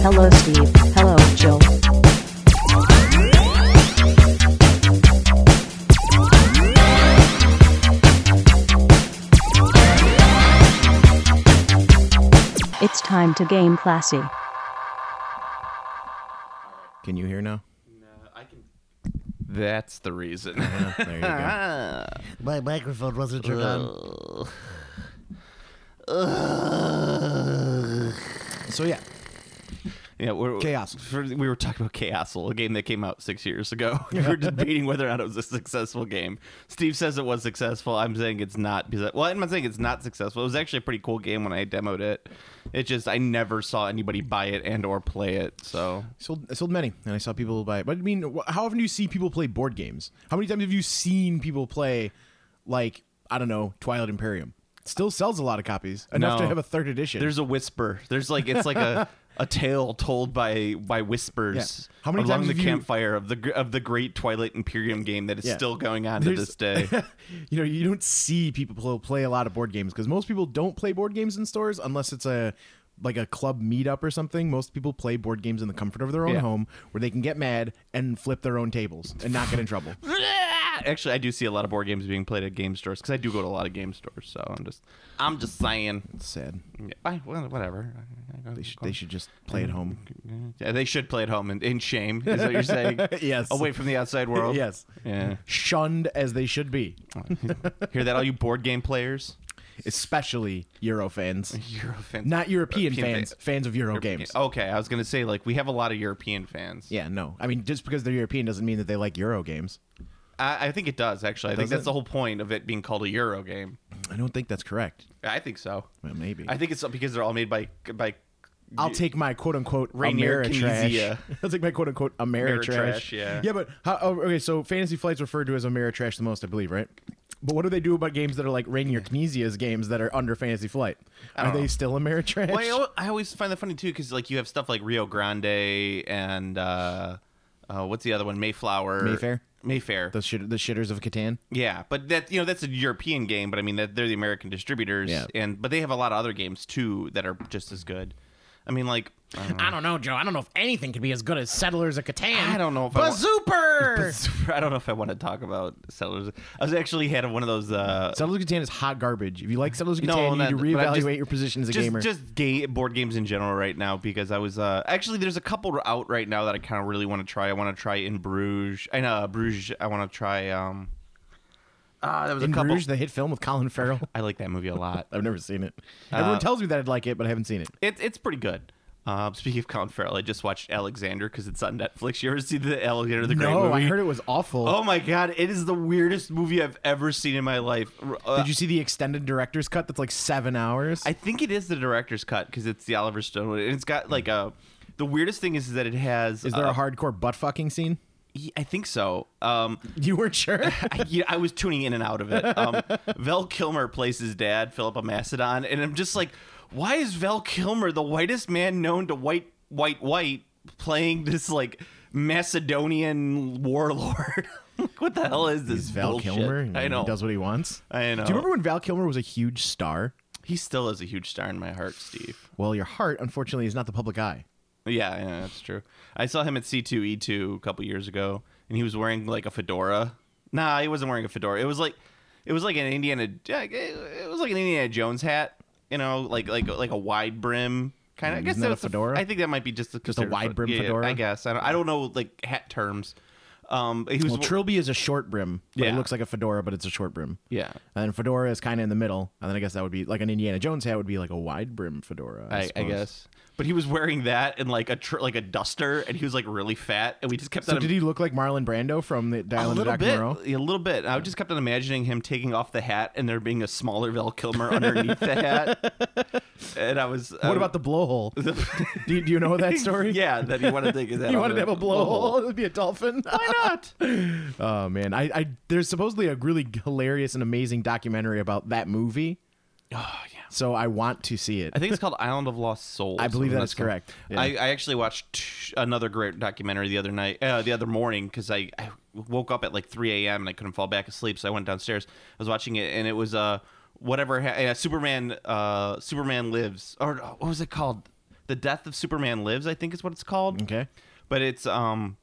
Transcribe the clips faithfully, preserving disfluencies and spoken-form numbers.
Hello, Steve. Hello, Jill. It's time to game classy. Can you hear now? No, I can. That's the reason. Yeah, there you go. My microphone wasn't turned on. So yeah, Yeah, we're, Chaos. For, we were talking about Chaosal, a game that came out six years ago. We were debating whether or not it was a successful game. Steve says it was successful. I'm saying it's not. Because well, I'm not saying it's not successful. It was actually a pretty cool game when I demoed it. It just I never saw anybody buy it and or play it. So I sold I sold many, and I saw people buy it. But I mean, wh- how often do you see people play board games? How many times have you seen people play, like I don't know, Twilight Imperium? It still sells a lot of copies, enough No. to have a third edition. there's a whisper. There's like it's like a. A tale told by by whispers Yeah. How many along times the have you- campfire of the gr- of the great Twilight Imperium game that is Yeah. still going on to There's- this day. you know, you don't see people pl- play a lot of board games because most people don't play board games in stores unless it's a like a club meetup or something. Most people play board games in the comfort of their own Yeah. home where they can get mad and flip their own tables and not get in trouble. Actually, I do see a lot of board games being played at game stores because I do go to a lot of game stores. So I'm just, I'm just saying. It's sad. Yeah, I, well, whatever. They should they should just play at home. Yeah, they should play at home in, in shame. Is what you're saying? Yes. Away from the outside world. Yes. Yeah. Shunned as they should be, Hear that, all you board game players? especially Euro fans. Euro fans. Not European, European fans, fa- fans of Euro games. Okay, I was gonna say like we have a lot of European fans. Yeah, no. I mean, just because they're European doesn't mean that they like Euro games. I, I think it does actually. I think Does that's it? the whole point of it being called a Euro game. I don't think that's correct. I think so. Well, maybe. I think it's because they're all made by by. I'll take my quote unquote Rainier Ameritrash. Kinesia. I'll take my quote unquote Ameritrash. Ameritrash, yeah. Yeah, but how, oh, okay, so Fantasy Flight's referred to as Ameritrash the most, I believe, right? But what do they do about games that are like Rainier Kinesia's games that are under Fantasy Flight? Are don't they know. still Ameritrash? Well, I al- I always find that funny too because like you have stuff like Rio Grande and uh, uh, what's the other one? Mayflower. Mayfair? Mayfair. the shit, the shitters of Catan. Yeah, but that you know that's a European game, but I mean that they're the American distributors, Yeah. and but they have a lot of other games too that are just as good. I mean, like I don't know. I don't know, Joe. I don't know if anything could be as good as Settlers of Catan. I don't know if I want- Bazooper! I don't know if I want to talk about Settlers. I was actually had one of those. Uh, Settlers of Catan is hot garbage. If you like Settlers of No, Catan, you not- need to but I'm reevaluate just- your position as a just, gamer. Just ga- board games in general right now because I was uh, actually there's a couple out right now that I kind of really want to try. I want to try In Bruges. I know Bruges. I want to try. Um, ah, there was In a couple. Bruges, the hit film with Colin Farrell. I like that movie a lot. I've never seen it. Everyone Uh, tells me that I'd like it, but I haven't seen it. It's it's pretty good. Uh, speaking of Colin Farrell, I just watched Alexander because it's on Netflix. You ever see the Alexander the Great No, movie? I heard it was awful. Oh my god, it is the weirdest movie I've ever seen in my life. Uh, Did you see the extended director's cut that's like seven hours? I think it is the director's cut because it's the Oliver Stone one, and it's got like a. The weirdest thing is that it has. Is there uh, a hardcore butt fucking scene? I think so. Um, You weren't sure? I, you know, I was tuning in and out of it. Um, Val Kilmer plays his dad, Philip Macedon, and I'm just like, why is Val Kilmer, the whitest man known to white, white, white, playing this like Macedonian warlord? Like, what the hell is this? He's Val bullshit? Kilmer. I know. He does what he wants. I know. Do you remember when Val Kilmer was a huge star? He still is a huge star in my heart, Steve. Well, your heart, unfortunately, is not the public eye. Yeah, yeah, that's true. I saw him at C two E two a couple years ago, and he was wearing like a fedora. Nah, he wasn't wearing a fedora. It was like, it was like an Indiana. It was like an Indiana Jones hat. You know, like like like a wide brim kind of. I guess Isn't that a that's fedora? I think that might be just a, Just a wide brim yeah, fedora? I guess I don't. I don't know like hat terms. Um, he was Well, Trilby is a short brim, but Yeah. it looks like a fedora, but it's a short brim. yeah. And then fedora is kind of in the middle. And then I guess that would be like an Indiana Jones hat would be like a wide brim fedora. I, I, I suppose. guess, but he was wearing that and like a tr- like a duster, and he was like really fat, and we just kept So on. did he look like Marlon Brando from the A Dial of little Doctor bit, Moreau? a little bit. I just kept on imagining him taking off the hat and there being a smaller Val Kilmer underneath the hat. And I was. What about the blowhole? do, you, do you know that story? Yeah, that he wanted to take his hat You off wanted to have a blowhole? It would be a dolphin. Why not? Oh man, I, I there's supposedly a really hilarious and amazing documentary about that movie. Oh yeah. So I want to see it. I think it's called Island of Lost Souls. I believe Something that like is correct. Yeah. I, I actually watched another great documentary the other night, uh, the other morning, because I, I woke up at like three a.m. and I couldn't fall back asleep, so I went downstairs. I was watching it, and it was uh whatever ha- uh, Superman uh Superman Lives, or uh, what was it called? The Death of Superman Lives, I think is what it's called. Okay. But it's um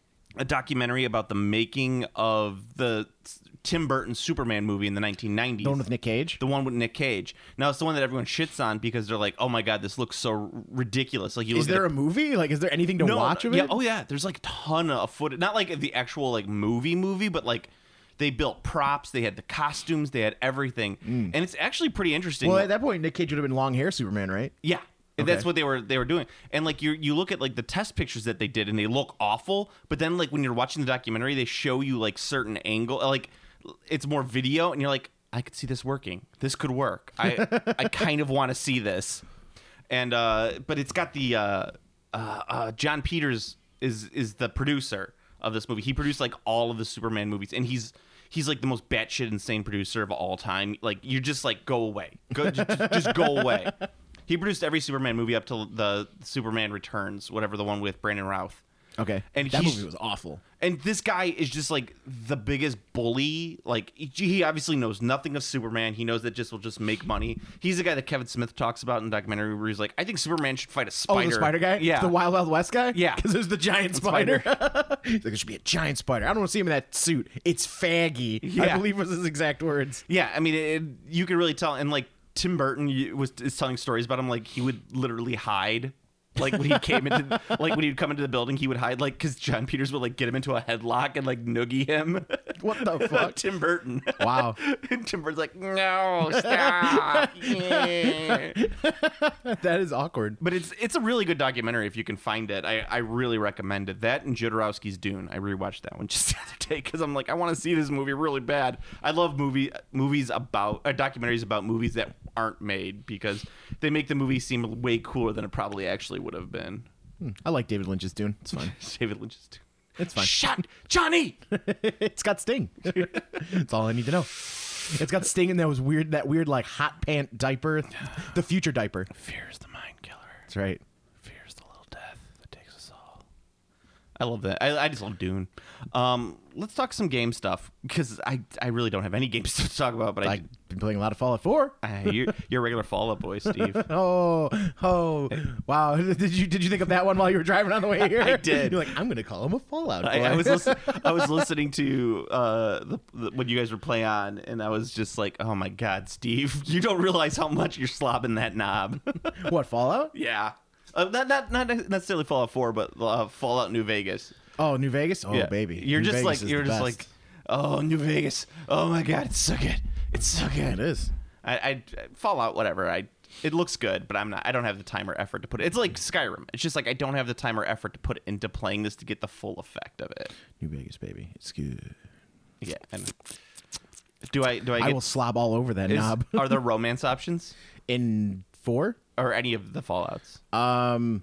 a documentary about the making of the Tim Burton Superman movie in the nineteen nineties. The one with Nick Cage? The one with Nick Cage. Now, it's the one that everyone shits on because they're like, oh my God, this looks so ridiculous. Like, you Is look there at a movie? Like, is there anything to no, watch of yeah, it? Oh, yeah. There's like a ton of footage. Not like the actual like movie movie, but like they built props. They had the costumes. They had everything. And it's actually pretty interesting. Well, at that point, Nick Cage would have been long hair Superman, right? Yeah. Okay. That's what they were they were doing. And like you you look at like the test pictures that they did and they look awful, but then like when you're watching the documentary, they show you like certain angle, like it's more video and you're like, I could see this working. This could work. I I kind of want to see this. And uh but it's got the uh uh, uh John Peters is is the producer of this movie. He produced like all of the Superman movies and he's He's like the most batshit insane producer of all time. Like you just like go away, go just, just go away. He produced every Superman movie up till the Superman Returns, whatever the one with Brandon Routh. Okay. And that he's- movie was awful. And this guy is just like the biggest bully. Like he- he obviously knows nothing of Superman. He knows that just will just make money. He's the guy that Kevin Smith talks about in the documentary where he's like, I think Superman should fight a Oh, spider. the spider guy? Yeah. The Wild Wild West guy? Yeah. Because there's the giant spider. He's like, there should be a giant spider. I don't want to see him in that suit. It's faggy. I Yeah. believe was his exact words. Yeah, I mean, it, you can really tell. And like Tim Burton you- was is telling stories about him. Like he would literally hide. Like when he came into, like when he'd come into the building, he would hide. Like because John Peters would like get him into a headlock and like noogie him. What the fuck? Tim Burton. Wow. And Tim Burton's like, no, stop. Yeah. That is awkward. But it's it's a really good documentary if you can find it. I, I really recommend it. That and Jodorowsky's Dune. I rewatched that one just the other day because I'm like, I want to see this movie really bad. I love movie movies about uh, documentaries about movies that aren't made because they make the movie seem way cooler than it probably actually would have been. I like David Lynch's Dune. It's fine. David Lynch's Dune. It's fine. Shut Johnny. It's got Sting. That's all I need to know. It's got Sting in that was weird, that weird like hot pant diaper, the future diaper. Fear's the mind killer. That's right. Fear's the little death that takes us all. I love that. I, I just love Dune. Um, let's talk some game stuff because I I really don't have any game stuff to talk about. But I, I've been playing a lot of Fallout four. I you're, you're a regular Fallout boy, Steve. Oh, oh, wow! Did you did you think of that one while you were driving on the way here? I did. You're like, I'm going to call him a Fallout boy. I, I was listen, I was listening to uh, the, the, when you guys were playing on, and I was just like, "Oh my God, Steve! You don't realize how much you're slobbing that knob." What, Fallout? Yeah, uh, not not not necessarily Fallout four, but uh, Fallout New Vegas. Oh, New Vegas. Oh, Yeah. baby, You're New just Vegas like is you're the just best. like, "Oh, New Vegas! Oh my God, it's so good! It's so good!" It is. I, I Fallout, whatever. I it looks good, but I'm not. I don't have the time or effort to put it. It's like Skyrim. It's just like I don't have the time or effort to put into playing this to get the full effect of it. New Vegas, baby. It's good. Yeah. And do I do I I, get will slob all over that is- knob. are there romance options In four, or any of the Fallouts? um,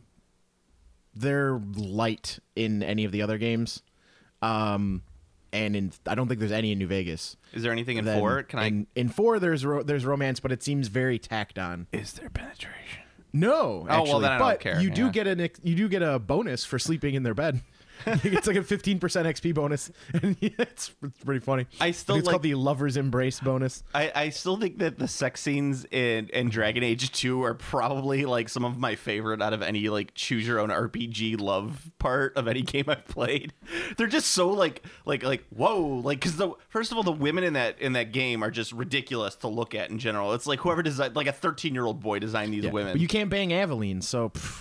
they're light in any of the other games, um, and in I don't think there's any in New Vegas. Is there anything in Then four? Can I? in, in four there's ro- there's romance, but it seems very tacked on. Is there penetration? No, well, actually, then I don't but care, you do yeah. get an ex- you do get a bonus for sleeping in their bed. It's like a fifteen percent X P bonus, and it's, it's pretty funny. I still think it's like- called the Lover's Embrace bonus. I, I still think that the sex scenes in, in Dragon Age two are probably like some of my favorite out of any like choose your own R P G love part of any game I've played. They're just so like like like whoa, like because the first of all the women in that in that game are just ridiculous to look at in general. It's like whoever designed like a thirteen year old boy designed these Yeah, women. but you can't bang Aveline, so pff,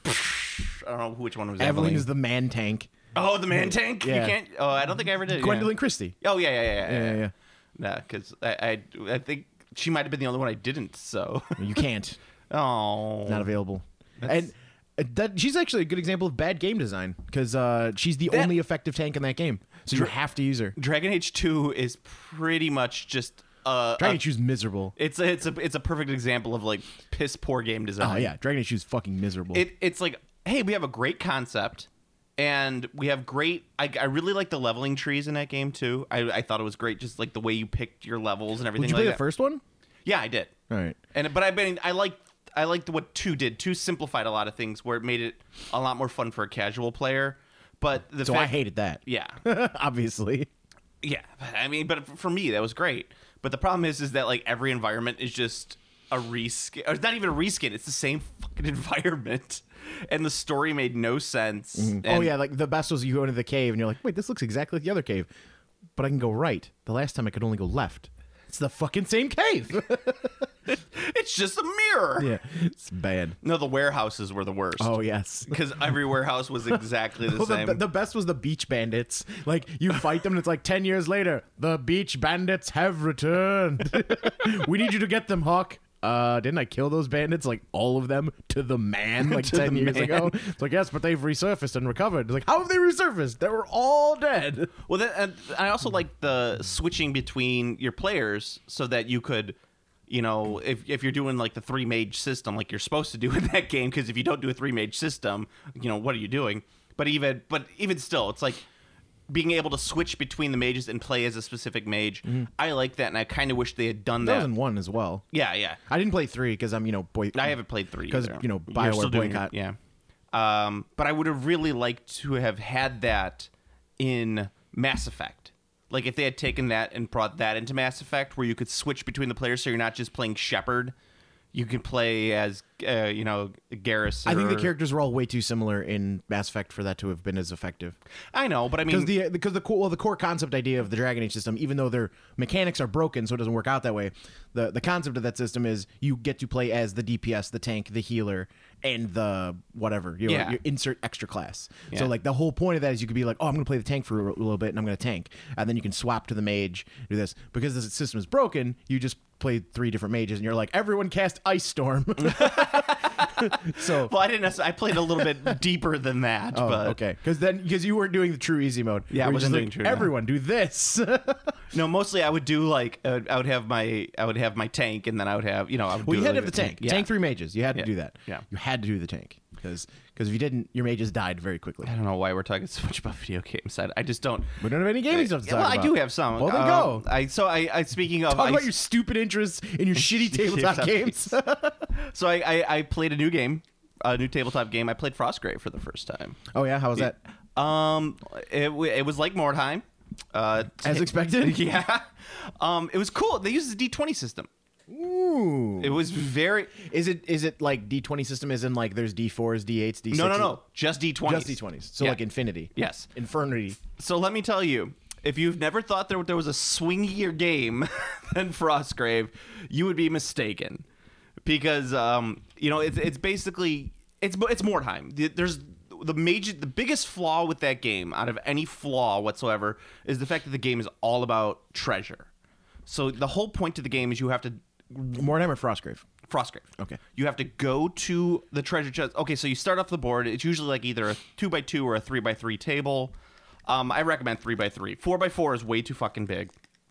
I don't know which one was Aveline Aveline. is the man tank. Oh, the man tank. Yeah. You can't. Oh, I don't think I ever did. Gwendolyn Yeah. Christie. Oh yeah, yeah, yeah, yeah. Yeah, yeah, yeah. Nah, because I, I I think she might have been the only one I didn't. So You can't. oh, Not available. And uh, that she's actually a good example of bad game design because uh, she's the That- only effective tank in that game, so you Dra- have to use her. Dragon Age two is pretty much just uh, Dragon a- Age two is miserable. it's a, it's a it's a perfect example of like piss poor game design. Oh yeah, Dragon Age two is fucking miserable. It it's like, hey, we have a great concept, and we have great. I, I really like the leveling trees in that game too. I, I thought it was great, just like the way you picked your levels and everything. Did you like play that. the first one? Yeah, I did. All right. And but I been I like I liked what two did. Two simplified a lot of things where it made it a lot more fun for a casual player. But the So fact, I hated that. yeah. Obviously. Yeah, I mean, but for me that was great. But the problem is, is that like every environment is just a reskin. Or it's not even a reskin. It's the same fucking environment, and the story made no sense. oh And- yeah, like the best was you go into the cave and you're like, wait, this looks exactly like the other cave, but I can go right. The last time I could only go left. It's the fucking same cave. it's just a mirror. yeah, it's bad. No, the warehouses were the worst. Oh yes. Because every warehouse was exactly the Well, same. the, the best was the beach bandits. Like you fight them, and it's like ten years later. The beach bandits have returned. We need you to get them, Hawk. Uh, didn't I kill those bandits? Like all of them to the man, like To ten the years man. ago. It's like yes, but they've resurfaced and recovered. It's like how have they resurfaced? They were all dead. Well, then, and I also like the switching between your players so that you could, you know, if if you're doing like the three mage system, like you're supposed to do in that game, because if you don't do a three mage system, you know, what are you doing? But even but even still, it's like being able to switch between the mages and play as a specific mage. I like that, and I kind of wish they had done That that. was in one as well. Yeah, yeah. I didn't play three because I'm you know boy. I haven't played three 'Cause, either. you know, You're BioWare still doing it, boycott. yeah. Um, but I would have really liked to have had that in Mass Effect. Like if they had taken that and brought that into Mass Effect, where you could switch between the players, so you're not just playing Shepard. You can play as, uh, you know, Garrus. I think the or- characters were all way too similar in Mass Effect for that to have been as effective. I know, but I mean, Because the because the core well the core concept idea of the Dragon Age system, even though their mechanics are broken, so it doesn't work out that way. The the concept of that system is you get to play as the D P S, the tank, the healer, and the whatever. You know, Yeah. you insert extra class. Yeah. So like the whole point of that is you could be like, oh, I'm going to play the tank for a little bit, and I'm going to tank, and then you can swap to the mage, do this. Because the system is broken, you just play three different mages, and you're like, everyone cast Ice Storm. So. well, I didn't. Necessarily, I played a little bit deeper than that. Oh, but okay. Because then, because you weren't doing the true easy mode. Yeah, I Where you're wasn't just doing like, true, no. Everyone do this. No, mostly I would do like uh, I would have my I would have my tank, and then I would have you know I would Well, do you had to like have the a tank. Yeah. Tank three mages. You had to Yeah. do that. Yeah. You had to do the tank because because if you didn't, your mages died very quickly. I don't know why we're talking so much about video games. I, I just don't. We don't have any gaming stuff to Yeah, talk well, about. I do have some. Well, then Um, go. I so I, I speaking of Talk I, about your stupid interests in your shitty tabletop Tabletop games. so I, I I played a new game, a new tabletop game. I played Frostgrave for the first time. Oh yeah, how was that? Um, it w- it was like Mordheim, uh, As expected. yeah. Um, it was cool. They used the D twenty system. Ooh. It was very Is it is it like D twenty system? Is in like there's D fours, D eights, D sixes? no no no just D twenty. Just D twenties. So Yeah. like Infinity. Yes. Infernity. So let me tell you, if you've never thought there, there was a swingier game than Frostgrave, you would be mistaken. Because um, you know, it's it's basically it's it's Mordheim. The- There's the major the biggest flaw with that game out of any flaw whatsoever is the fact that the game is all about treasure. So the whole point of the game is you have to Mordheim or Frostgrave? Frostgrave. Okay. You have to go to the treasure chest. Okay, so you start off the board. It's usually like either a two by two or a three by three table. Um, I recommend three by three. Four by four is way too fucking big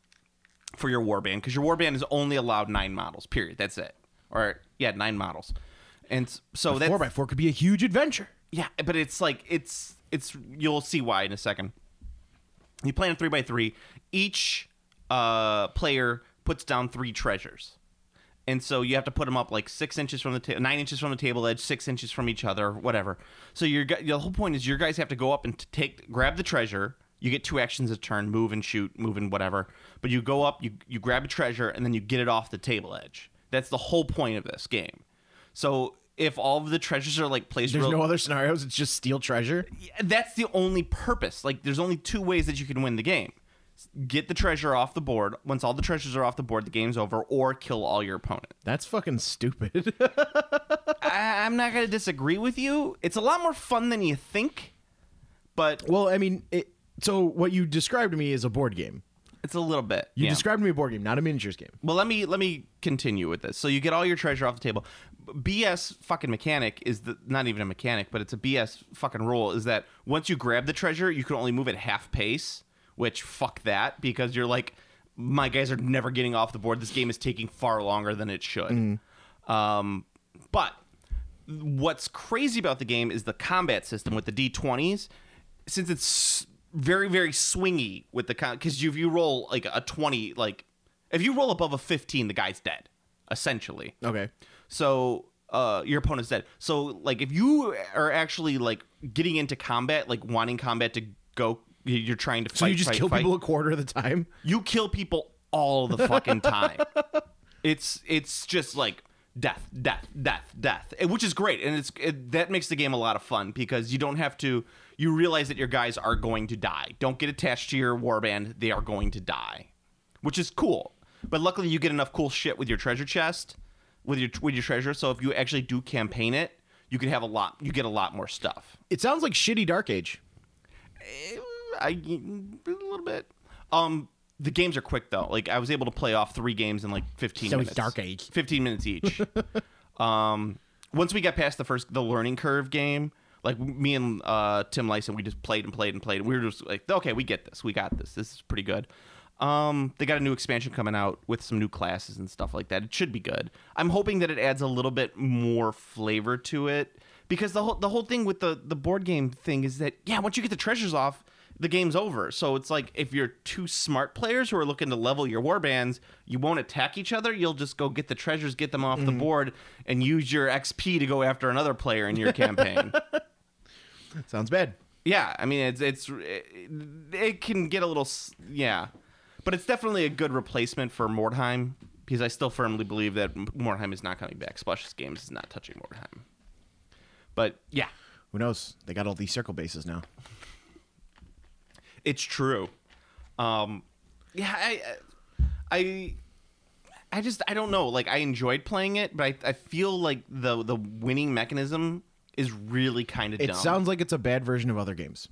for your warband because your warband is only allowed nine models. Period. That's it. Or yeah, nine models. And s- so that's Four by four could be a huge adventure. yeah, but it's like it's it's you'll see why in a second. You play in three by three. Each uh, player puts down three treasures, and so you have to put them up like six inches from the ta- nine inches from the table edge, six inches from each other, whatever. So your gu- the whole point is your guys have to go up and t- take grab the treasure. You get two actions a turn: move and shoot, move and whatever. But you go up, you you grab a treasure, and then you get it off the table edge. That's the whole point of this game. So if all of the treasures are like placed, There's real- no other scenarios. It's just steal treasure. that's the only purpose. Like, there's only two ways that you can win the game: get the treasure off the board. Once all the treasures are off the board, the game's over, or kill all your opponent. That's fucking stupid. I, I'm not gonna disagree with you. It's a lot more fun than you think, but Well, I mean, it, so what you described to me is a board game. it's a little bit. You yeah. described to me a board game, not a miniatures game. Well, let me let me continue with this. So you get all your treasure off the table. B S fucking mechanic is the not even a mechanic, but it's a B S fucking rule. Is that once you grab the treasure, you can only move at half pace. Which fuck that, because you're like, my guys are never getting off the board. This game is taking far longer than it should. Um, but what's crazy about the game is the combat system with the D twenties, since it's very very swingy with the because if you roll like a twenty, like if you roll above a fifteen, the guy's dead essentially. Okay. So uh, your opponent's dead. So like if you are actually like getting into combat, like wanting combat to go, you're trying to fight. So you just fight, kill fight. people a quarter of the time? You kill people all the fucking time. It's it's just like death, death, death, death, and- which is great, and it's it, that makes the game a lot of fun because you don't have to. You realize that your guys are going to die. Don't get attached to your warband; they are going to die, which is cool. But luckily, you get enough cool shit with your treasure chest, with your with your treasure. So if you actually do campaign it, you can have a lot. You get a lot more stuff. It sounds like shitty Dark Age. I a little bit. Um, the games are quick though. Like I was able to play off three games in like fifteen So it's minutes. Dark Age. Fifteen minutes each. um, once we got past the first the learning curve game, like me and uh, Tim Lyson, we just played and played and played. And we were just like, okay, we get this. We got this. This is pretty good. Um, they got a new expansion coming out with some new classes and stuff like that. It should be good. I'm hoping that it adds a little bit more flavor to it because the whole the whole thing with the the board game thing is that yeah, once you get the treasures off, the game's over. So it's like if you're two smart players who are looking to level your warbands, you won't attack each other. You'll just go get the treasures, get them off Mm-hmm. the board, and use your X P to go after another player in your campaign. Sounds bad. Yeah, I mean it's it's it, it can get a little s- yeah, but it's definitely a good replacement for Mordheim because I still firmly believe that Mordheim is not coming back. Splashes Games is not touching Mordheim. But yeah, Who knows? They got all these circle bases now. it's true. Um, yeah, I I I just I don't know. Like I enjoyed playing it, but I I feel like the the winning mechanism is really kind of It dumb. sounds like it's a bad version of other games.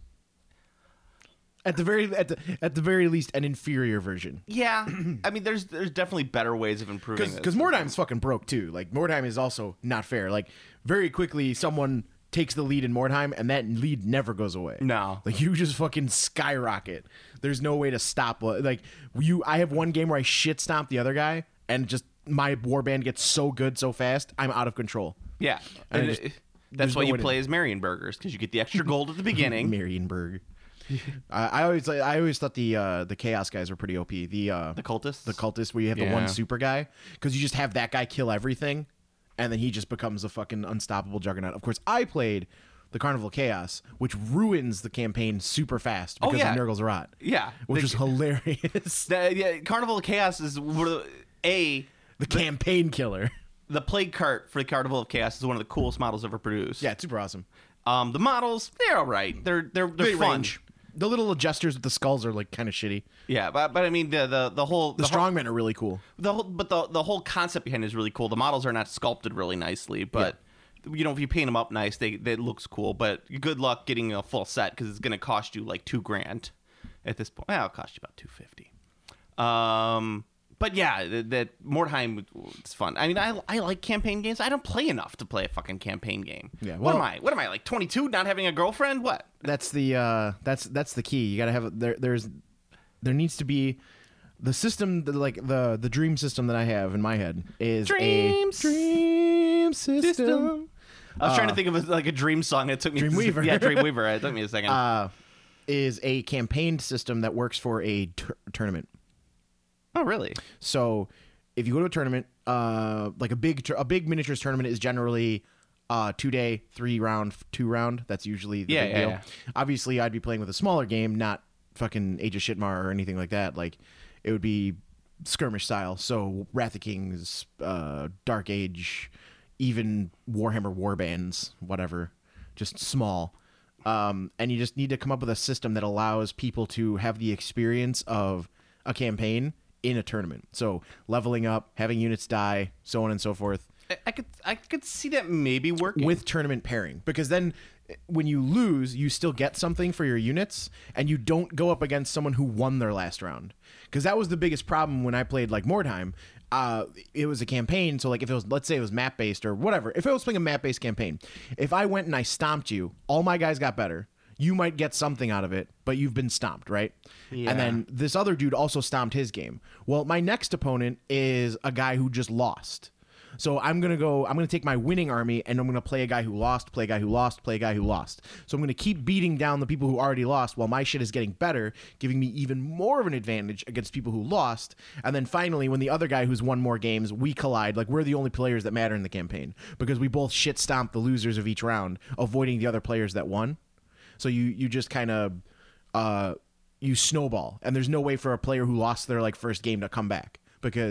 At the very at the at the very least, an inferior version. Yeah, I mean, there's there's definitely better ways of improving this. Because Mordheim's fucking broke too. Like Mordheim is also not fair. Like very quickly, someone takes the lead in Mordheim, and that lead never goes away. No. like you just fucking skyrocket. There's no way to stop. Like you, I have one game where I shit stomp the other guy, and just my warband gets so good so fast, I'm out of control. Yeah, And and it just- it- there's that's why no you way to- play as Marienburgers because you get the extra gold at the beginning. Marienburg. I, I always I always thought the uh, the chaos guys were pretty O P. The uh, The cultists? the cultist, where you have the Yeah. one super guy, because you just have that guy kill everything, and then he just becomes a fucking unstoppable juggernaut. Of course, I played the Carnival Chaos, which ruins the campaign super fast Oh, because yeah. of Nurgle's Rot. Yeah, which the- is hilarious. The, yeah, Carnival of Chaos is one of the, a the campaign killer. the plague cart for the Carnival of Chaos is one of the coolest models ever produced. Yeah, it's super awesome. Um, the models they're all right. They're they're they're They fun. range. The little adjusters with the skulls are like kind of shitty. Yeah, but but I mean the the the whole The, whole, strongmen are really cool. the whole but the the whole concept behind it is really cool. The models are not sculpted really nicely, but. You know, if you paint them up nice, they they looks cool. But good luck getting a full set because it's going to cost you like two grand at this point. Well, it'll cost you about two fifty. Um, but yeah, that, that Mordheim it's fun. I mean, I I like campaign games. I don't play enough to play a fucking campaign game. Yeah, what am well- I? What am I like? twenty two, not having a girlfriend? What? That's the uh, that's that's the key. You gotta have there. There's there needs to be the system that, like the the dream system that I have in my head is Dreams. a dream system. System. I was trying to think of a, like a dream song. It took me Dreamweaver. Yeah, Dreamweaver. It took me a second. Uh, is a campaign system that works for a tur- tournament. oh, really? So if you go to a tournament, uh, like a big tur- a big miniatures tournament is generally uh, two day, three round, two round. That's usually the Yeah, big yeah, deal. yeah. Obviously, I'd be playing with a smaller game, not fucking Age of Shitmar or anything like that. Like it would be skirmish style. So Wrath of Kings, uh, Dark Age, even Warhammer Warbands, whatever, just small. Um, and you just need to come up with a system that allows people to have the experience of a campaign in a tournament. So leveling up, having units die, so on and so forth, I, I could I could see that maybe working. with tournament pairing. Because then when you lose, you still get something for your units, and you don't go up against someone who won their last round. Because that was the biggest problem when I played like Mordheim. Uh, it was a campaign, so like if it was, let's say it was map based or whatever, if I was playing a map based campaign, if I went and I stomped you, all my guys got better. You might get something out of it, but you've been stomped, right? Yeah. And then this other dude also stomped his game. Well, my next opponent is a guy who just lost. So I'm going to go, I'm going to take my winning army and I'm going to play a guy who lost, play a guy who lost, play a guy who lost. So I'm going to keep beating down the people who already lost while my shit is getting better, giving me even more of an advantage against people who lost. And then finally, when the other guy who's won more games, we collide, like we're the only players that matter in the campaign because we both shit stomp the losers of each round, avoiding the other players that won. So you, you just kind of, uh, you snowball and there's no way for a player who lost their like first game to come back because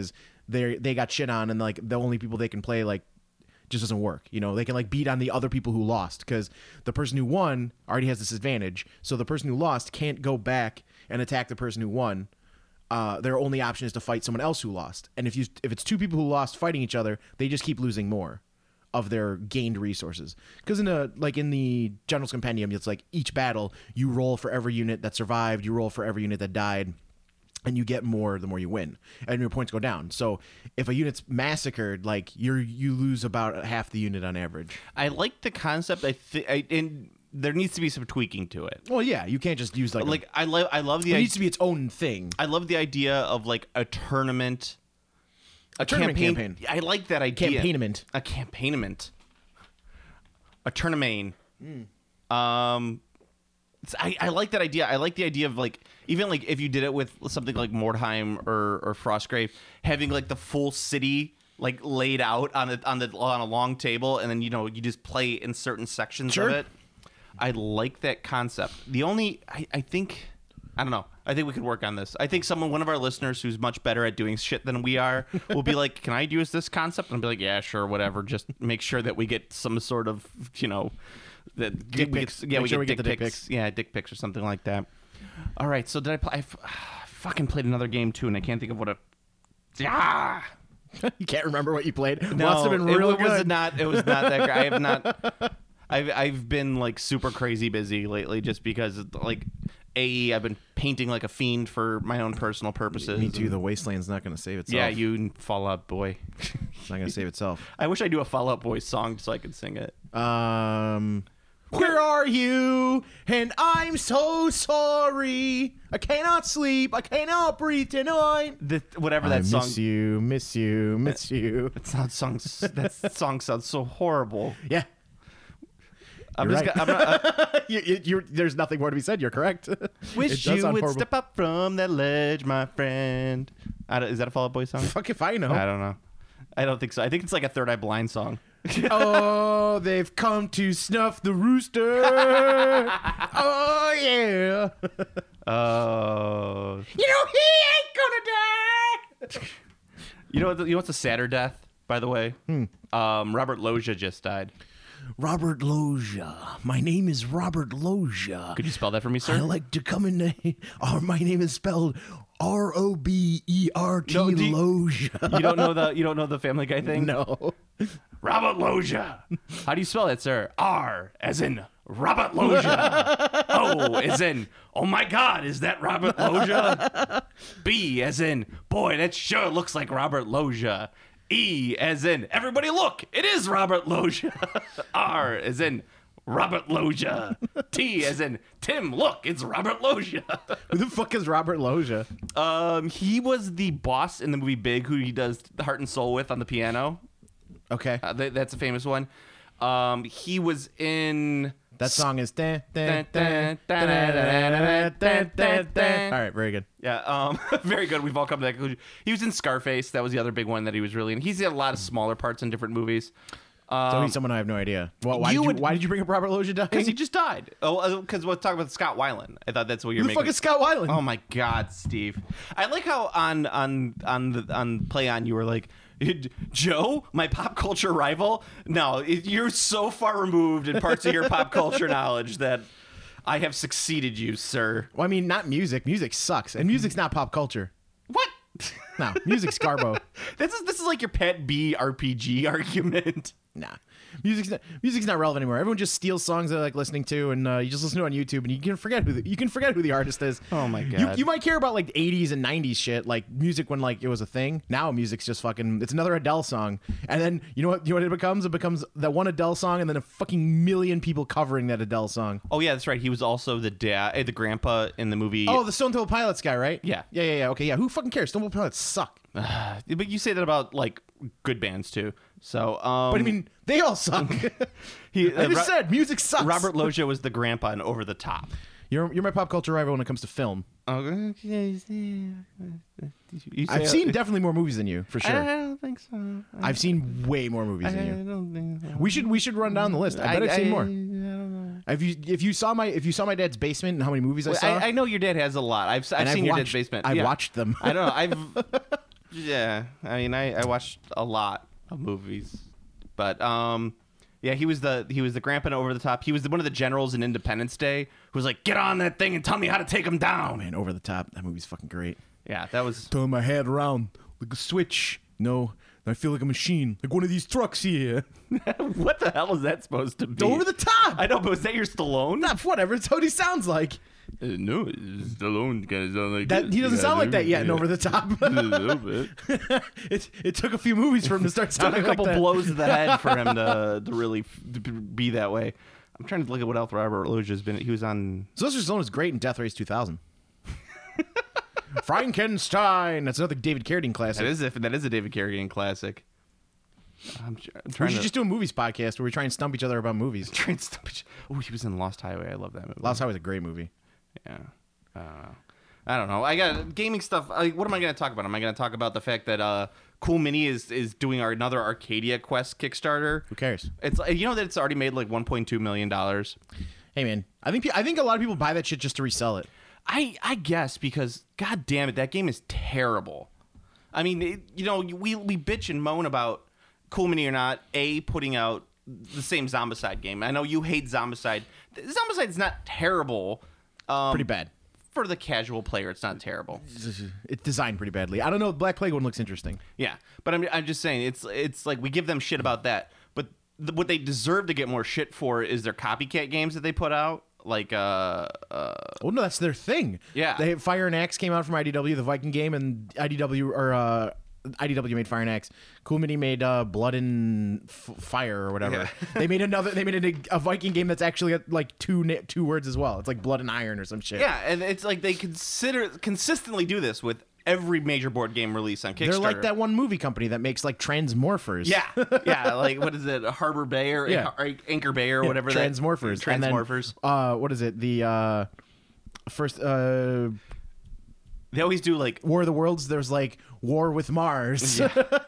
they they got shit on, and like the only people they can play like just doesn't work. You know, they can like beat on the other people who lost because the person who won already has this advantage. So the person who lost can't go back and attack the person who won. Uh, their only option is to fight someone else who lost. And if you if it's two people who lost fighting each other, they just keep losing more of their gained resources. Because in a like in the General's Compendium, it's like each battle you roll for every unit that survived, you roll for every unit that died. And you get more the more you win, and your points go down. So if a unit's massacred, like you're you lose about half the unit on average. I like the concept. I think, and there needs to be some tweaking to it. Well, yeah, you can't just use like Like a, I love, I love the. it idea. needs to be its own thing. I love the idea of like a tournament. A, tournament campaign. campaign. I like that idea. Campaignament. A campaignament. A tournament. Um, it's- I, I like that idea. I like the idea of like even like if you did it with something like Mordheim or or Frostgrave, having like the full city like laid out on the on the on a long table, and then you know you just play in certain sections Sure. of it. I like that concept. The only I, I think I don't know. I think we could work on this. I think someone, one of our listeners who's much better at doing shit than we are, will be like, "Can I use this concept?" And I'll be like, "Yeah, sure, whatever. Just make sure that we get some sort of, you know, that Dick we pics. Get, yeah, Make we sure get we dick get the dick pics. pics. Yeah, dick pics or something like that." All right. So did I play? I, f- I fucking played another game too, and I can't think of what a. Yeah. You can't remember what you played. No, Must have been it, real it was good. not. It was not that great. I have not. I've I've been like super crazy busy lately, just because like, A, I've been painting like a fiend for my own personal purposes. Me too. The Wasteland's not going to save itself. Yeah, you and Fall Out Boy. It's not going to save itself. I wish I knew a Fall Out Boy song so I could sing it. Um, where are you? And I'm so sorry. I cannot sleep. I cannot breathe tonight. The, whatever I that song. miss you, miss you, miss you. That sounds songs. That song sounds so horrible. Yeah. I'm You're just. right. Gonna, I'm not, uh, you, you, you're, there's nothing more to be said. You're correct. It wish does you sound would horrible. step up from that ledge, my friend. I don't, is that a Fall Out Boy song? Fuck if I know. I don't know. I don't think so. I think it's like a Third Eye Blind song. Oh, they've come to snuff the rooster. Oh, yeah. Oh. You know, he ain't gonna die. You know what? You know what's a sadder death, by the way? Hmm. Um, Robert Loggia just died. Robert Loggia. My name is Robert Loggia. Could you spell that for me, I sir? like to come in. Oh, my name is spelled R O B E R T No, do you- Loggia. You don't know the you don't know the Family Guy thing? No. Robert Loggia. How do you spell that, sir? R as in Robert Loggia. O as in oh my God, is that Robert Loggia? B as in boy, that sure looks like Robert Loggia. E as in everybody look, it is Robert Loggia. R as in Robert Loggia. T as in Tim, look, it's Robert Loggia. Who the fuck is Robert Loggia? Um, he was the boss in the movie Big, who he does Heart and Soul with on the piano. Okay. Uh, th- that's a famous one. Um, he was in. That song is. Dun, dun, Dun, dun, dun, dun, dun, dun, dun, dun, dun. All right, very good. Yeah, um, very good. We've all come to that conclusion. He was in Scarface. That was the other big one that he was really in. He's in a lot of smaller parts in different movies. So Um, he's someone I have no idea. Well, why, you did you, would- why did you bring up Robert Loggia dying? because he just died. Oh, because we'll talk about Scott Weiland. I thought that's what you're Who the making. fuck is Scott Weiland? Oh my God, Steve! I like how on on on the on Play On you were like, Joe, my pop culture rival. No, it, you're so far removed in parts of your pop culture knowledge that I have succeeded you, sir. Well, I mean, not music. Music sucks, and music's not pop culture. What? No, music's Garbo. This is this is like your pet B R P G argument. Nah, music's not, music's not relevant anymore. Everyone just steals songs they like listening to, and uh, you just listen to it on YouTube, and you can forget who the, you can forget who the artist is. Oh my You, God. you might care about like eighties and nineties shit, like music when like it was a thing. Now music's just fucking. It's another Adele song, and then you know what? You know what it becomes? It becomes that one Adele song, and then a fucking million people covering that Adele song. Oh yeah, that's right. He was also the dad, eh, the grandpa in the movie. Oh, the Stone Temple Pilots guy, right? Yeah. yeah, yeah, yeah. Okay, yeah. Who fucking cares? Stone Temple Pilots suck. but you say that about like good bands too. So, um, But I mean, they all suck. he, I uh, just Ro- said music sucks. Robert Loggia was the grandpa in Over the Top. you're you're my pop culture rival when it comes to film. Okay. You say- I've seen definitely more movies than you, for I sure. don't think so. I've seen way more movies I than you. don't think so. We should we should run down the list. I bet I, have seen I- more. I don't know. If you if you saw my if you saw my dad's basement and how many movies I saw, I, I know your dad has a lot. I've, I've and seen I've your watched, dad's basement. I've Yeah. watched them. I don't know. I've Yeah, I mean, I, I watched a lot of movies, but um, yeah, he was the he was the grandpa in Over the Top. He was the, one of the generals in Independence Day who was like, "Get on that thing and tell me how to take him down." Oh man, Over the Top. That movie's fucking great. Yeah, that was. Turn my head around like a switch. No, I feel like a machine, like one of these trucks here. What the hell is that supposed to be? Over the Top. I know, but was that your Stallone? Not whatever. It's what he sounds like. Uh, no, Stallone kind of sound like That he doesn't sound like that yet in Over the Top. A little bit. it it took a few movies for him to start Took sounding a couple like that. blows to the head for him to to really f- to be that way. I'm trying to look at what else Robert Loggia's been. He was on. Sylvester Stallone was great in Death Race two thousand. Frankenstein. That's another David Carradine classic. That is a, that is a David Carradine classic. I'm, tr- I'm We trying should to just do a movies podcast where we try and stump each other about movies. try and stop it. Oh, he was in Lost Highway. I love that movie. Lost Highway is a great movie. Yeah. I don't know. I don't know. I got gaming stuff. I, what am I going to talk about? Am I going to talk about the fact that uh, Cool Mini is is doing our, another Arcadia Quest Kickstarter? Who cares? It's you know that it's already made like one point two million dollars. Hey man, I think I think a lot of people buy that shit just to resell it. I I guess because god damn it, that game is terrible. I mean, it, you know, we we bitch and moan about Cool Mini or not a putting out the same Zombicide game. I know you hate Zombicide. Zombicide's not terrible. Um, Pretty bad. For the casual player, it's not terrible. It's designed pretty badly. I don't know. Black Plague one looks interesting. Yeah, but I'm I'm just saying it's it's like we give them shit about that, but th- what they deserve to get more shit for is their copycat games that they put out. Like uh, uh Oh no, that's their thing. Yeah. They Fire and Axe came out from I D W, the Viking game, and I D W or uh, I D W made Fire and Axe. Cool Mini made uh, Blood and F- Fire or whatever. Yeah. They made another. They made a, a Viking game that's actually got, like two na- two words as well. It's like Blood and Iron or some shit. yeah, and it's like they consider consistently do this with every major board game release on Kickstarter. They're like that one movie company that makes like Transmorphers. Yeah, yeah, like what is it, Harbor Bay or Yeah. Anchor Bay or whatever. that- Transmorphers. And then, Transmorphers. uh, what is it? The uh, first uh, They always do like War of the Worlds. There's like War with Mars.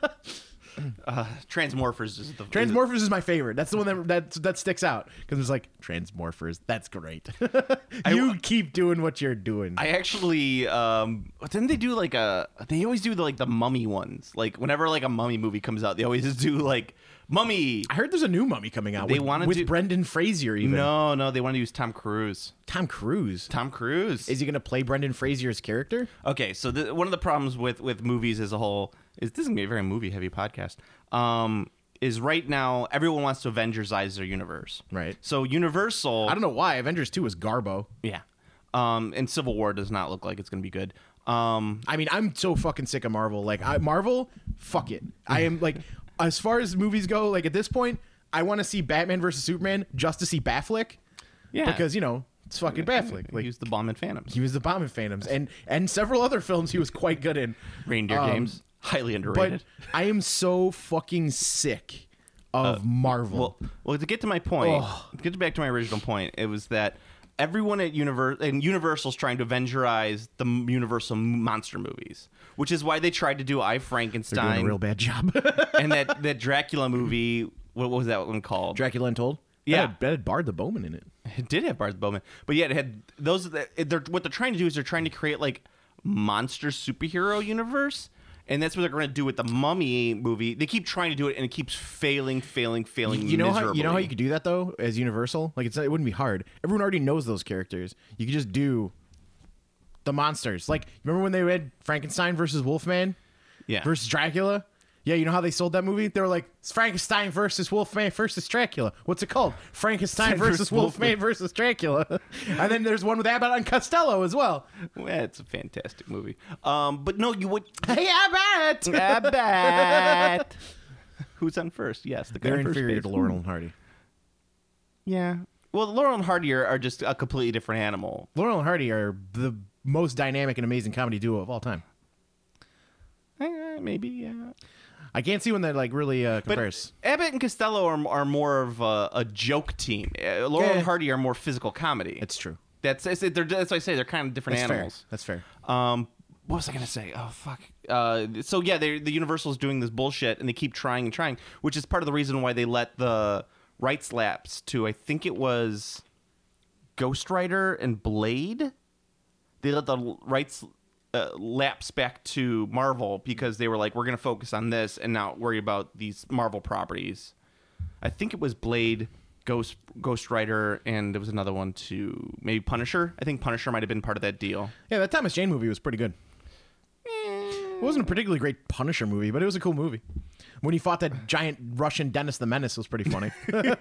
uh, Transmorphers is the Transmorphers is my favorite. That's the one that that, that sticks out because it's like Transmorphers. That's great. you keep doing what you're doing. I actually um didn't they do like a they always do the, like the mummy ones. Like whenever like a mummy movie comes out, they always do like Mummy. I heard there's a new Mummy coming out. They with, wanna with do- Brendan Fraser. Even No, no, they want to use Tom Cruise. Tom Cruise. Tom Cruise. Is he going to play Brendan Fraser's character? Okay, so the, one of the problems with, with movies as a whole is this is gonna be a very movie heavy podcast. Um, is right now everyone wants to Avengers-ize their universe. Right. So Universal. I don't know why. Avengers two was Garbo. Yeah. Um, and Civil War does not look like it's gonna be good. Um, I mean, I'm so fucking sick of Marvel. Like, I, Marvel, fuck it. I am like, as far as movies go, like at this point, I want to see Batman versus Superman just to see Batflick. yeah. Because you know it's fucking Batflick. Like he was the bomb in Phantoms. he was the Bomb in Phantoms, and and several other films he was quite good in. Reindeer Um, Games. Highly But underrated. I am so fucking sick of Marvel. Well, well, to get to my point, to get back to my original point, it was that everyone at Universal and Universal's trying to Avengerize the m- Universal monster movies, which is why they tried to do I They're doing Frankenstein a real bad job. and that that Dracula movie. What was that one called? Dracula Untold. Yeah. that had, that had Bard the Bowman in it. It did have Bart Bowman, but yeah, it had those. That they're what they're trying to do is they're trying to create like monster superhero universe. And that's what they're going to do with the Mummy movie. They keep trying to do it, and it keeps failing, failing, failing. You know how miserably. you know how you could do that though as Universal. Like it's it wouldn't be hard. Everyone already knows those characters. You could just do the monsters. Like remember when they read Frankenstein versus Wolfman yeah. versus Dracula? Yeah, you know how they sold that movie? They were like it's Frankenstein versus Wolfman versus Dracula. What's it called? Frankenstein versus versus Wolfman Wolfman. versus Dracula. And then there's one with Abbott and Costello as well. Well, it's a fantastic movie. Um, but no, you would. Hey Abbott! Abbott. Who's on first? Yes, the guy They're on first inferior base. to Laurel and Hardy. Yeah. Well, Laurel and Hardy are, are just a completely different animal. Laurel and Hardy are the most dynamic and amazing comedy duo of all time. Eh, maybe, yeah. I can't see when that like really uh, But compares. Abbott and Costello are, are more of a, a joke team. Uh, Laurel Yeah. and Hardy are more physical comedy. It's true. That's it's, they're, that's what I say. They're kind of different That's animals. fair. That's fair. Um, what was I gonna say? Oh fuck. Uh, so yeah, they the Universal's doing this bullshit, and they keep trying and trying, which is part of the reason why they let the rights lapse to I think it was Ghost Rider and Blade. They let the rights uh, lapse back to Marvel because they were like, we're going to focus on this and not worry about these Marvel properties. I think it was Blade, Ghost Ghost Rider, and there was another one too. Maybe Punisher. I think Punisher might have been part of that deal. Yeah, that Thomas Jane movie was pretty good. It wasn't a particularly great Punisher movie, but it was a cool movie. When he fought that giant Russian Dennis the Menace, it was pretty funny.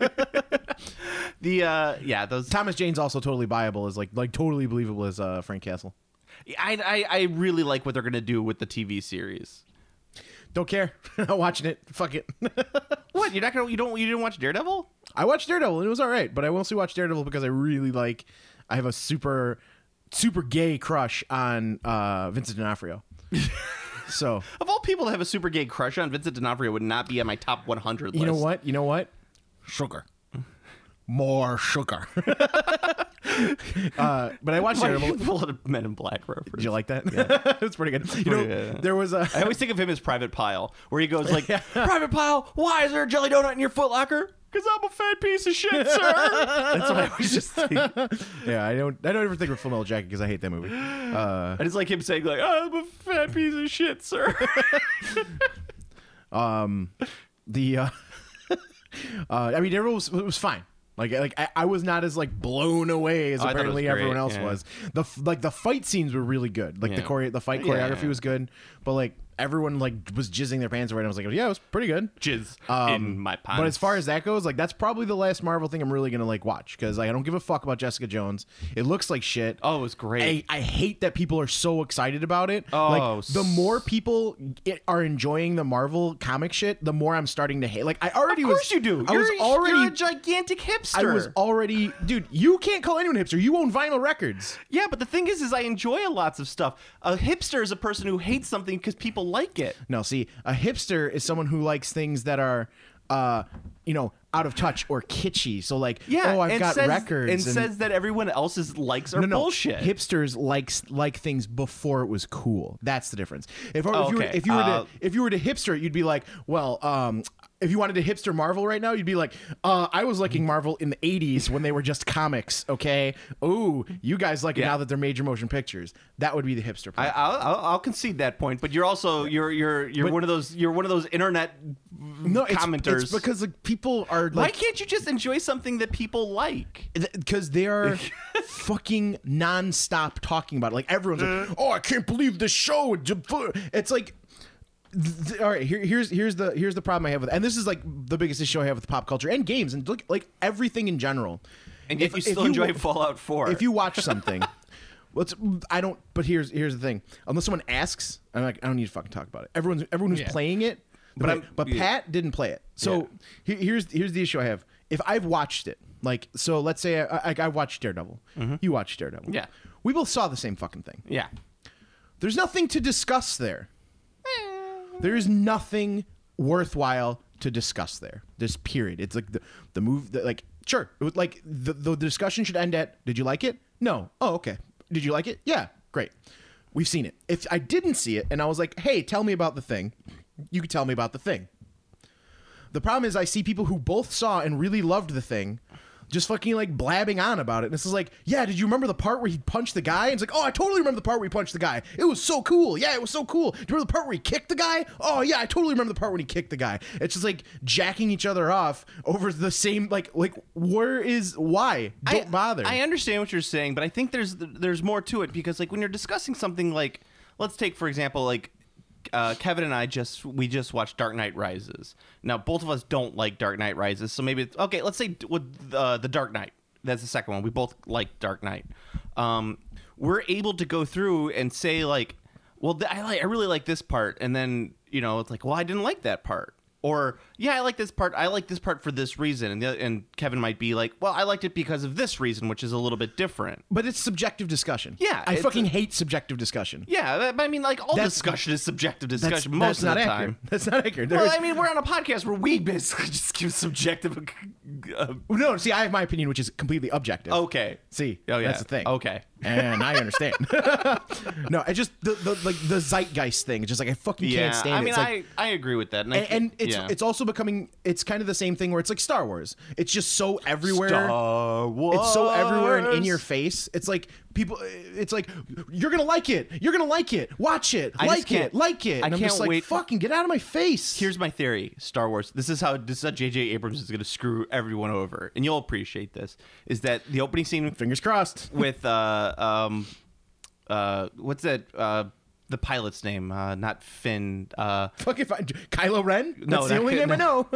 The uh, yeah, those. Thomas Jane's also totally viable as like like totally believable as uh, Frank Castle. I, I I really like what they're gonna do with the T V series. Don't care. Not watching it. Fuck it. What? You're not gonna? You don't? You didn't watch Daredevil? I watched Daredevil and it was all right, but I mostly watched Daredevil because I really like. I have a super, super gay crush on uh, Vincent D'Onofrio. So Of all people to have a super gay crush on, Vincent D'Onofrio would not be on my top one hundred list. you know what? You know what? Sugar. More sugar. uh, but I watched Why Daredevil. you pull out a Men in Black reference? Did you like that? Yeah, it's pretty good. You know, Yeah. there was a. I always think of him as Private Pile, where he goes like, "Private Pile, why is there a jelly donut in your Foot Locker? Because I'm a fat piece of shit, sir." That's what I always just think. Yeah, I don't. I don't ever think of Full Metal Jacket because I hate that movie. Uh, And it's like him saying like, "I'm a fat piece of shit, sir." the. Uh, uh, I mean, Daredevil was, it was fine. Like, like I, I was not as like blown away as Oh, I thought it was apparently great, everyone else yeah. was. The f- like the fight scenes were really good. Like the Yeah. chore- the fight Yeah, choreography yeah. was good, but like everyone like was jizzing their pants right. And I was like, yeah, it was pretty good. Jizz Um, in my pants. But as far as that goes, like that's probably the last Marvel thing I'm really gonna like watch because like, I don't give a fuck about Jessica Jones. It looks like shit. oh, it was great. I, I hate that people are so excited about it. Oh, like the more people get, are enjoying the Marvel comic shit, the more I'm starting to hate. Like I already of course was. you do. I you're, was already. you're a gigantic hipster. I was already, dude. You can't call anyone hipster. You own vinyl records. Yeah, but the thing is, is I enjoy lots of stuff. A hipster is a person who hates something because people like it. No, see, a hipster is someone who likes things that are, uh, you know, out of touch or kitschy. So like, Yeah, oh, I've and got says, records and, says that everyone else's likes are no, no. bullshit. Hipsters likes like things before it was cool. That's the difference. If, Oh, if you were, okay. if you were Uh, to if you were to hipster, it, you'd be like, well, um, if you wanted to hipster Marvel right now, you'd be like, uh, I was liking Marvel in the eighties when they were just comics. Okay, ooh, you guys like it Yeah. now that they're major motion pictures. That would be the hipster I, part. I'll, I'll I'll concede that point, but you're also you're you're you're But- one of those you're one of those internet no, it's, commenters. it's because like people are Why like. can't you just enjoy something that people like? Because they are fucking nonstop talking about it. Like everyone's like, "Oh, I can't believe this show." It's like, th- th- all right. Here, here's here's the here's the problem I have with, and this is like the biggest issue I have with pop culture and games and look like everything in general. And yet If- you if still enjoy wa- Fallout four. If you watch something, let's. I don't. But here's here's the thing. Unless someone asks, I'm like, I don't need to fucking talk about it. Everyone's everyone who's Yeah. playing it, but But I'm- but yeah. Pat didn't play it. So he- here's here's the issue I have. If I've watched it, like so, let's say I, I, I watched Daredevil. You watched Daredevil. Yeah. We both saw the same fucking thing. yeah. There's nothing to discuss there. There's nothing worthwhile to discuss there. This period. It's like the the move. The, like sure, it was like the the discussion should end at. Did you like it? No. Oh, okay. Did you like it? Yeah. Great. We've seen it. If I didn't see it and I was like, hey, tell me about the thing, you could tell me about the thing. The problem is I see people who both saw and really loved the thing just fucking like blabbing on about it. And this is like, yeah, did you remember the part where he punched the guy? And it's like, oh, I totally remember the part where he punched the guy. It was so cool. Yeah, it was so cool. Do you remember the part where he kicked the guy? Oh, yeah, I totally remember the part when he kicked the guy. It's just like jacking each other off over the same, like, like where is, why? Don't I, bother. I understand what you're saying, but I think there's there's more to it because like when you're discussing something like, let's take for example like uh, Kevin and I just we just watched Dark Knight Rises. Now both of us don't like Dark Knight Rises, so maybe it's, okay. Let's say with uh, the Dark Knight. That's the second one. We both like Dark Knight. Um, we're able to go through and say like, well, th- I like I really like this part, and then you know it's like, well, I didn't like that part. Or yeah, I like this part. I like this part for this reason, and the, and Kevin might be like, "Well, I liked it because of this reason," which is a little bit different. but it's subjective discussion. Yeah, I it's fucking a- hate subjective discussion. Yeah, that- but I mean, like all That's- discussion is subjective That's, discussion that's most not of the accurate. time. That's not accurate. Well, There's- I mean, we're on a podcast where we basically just give subjective. Uh, no, see, I have my opinion, which is completely objective. okay. See, Oh yeah. that's the thing. Okay. and I understand. No, it's just the, the like the zeitgeist thing. It's just like I fucking Yeah, can't stand I it. mean, It's like, I, I agree with that. And, I and, and it's yeah. it's also becoming it's kind of the same thing where it's like Star Wars. It's just so everywhere. Star Wars. It's so everywhere and in your face. It's like people. It's like you're gonna like it. You're gonna like it. Watch it. I just like can't- it. Like it. I And I'm can't just like, wait- fucking get out of my face. Here's my theory: Star Wars. This is how this is how J J Abrams is going to screw everyone over, and you'll appreciate this. Is that the opening scene Fingers crossed. with uh um uh what's that uh the pilot's name? Uh, not Finn. Uh, Fucking fine. Kylo Ren. That's No, the that only could- name I know.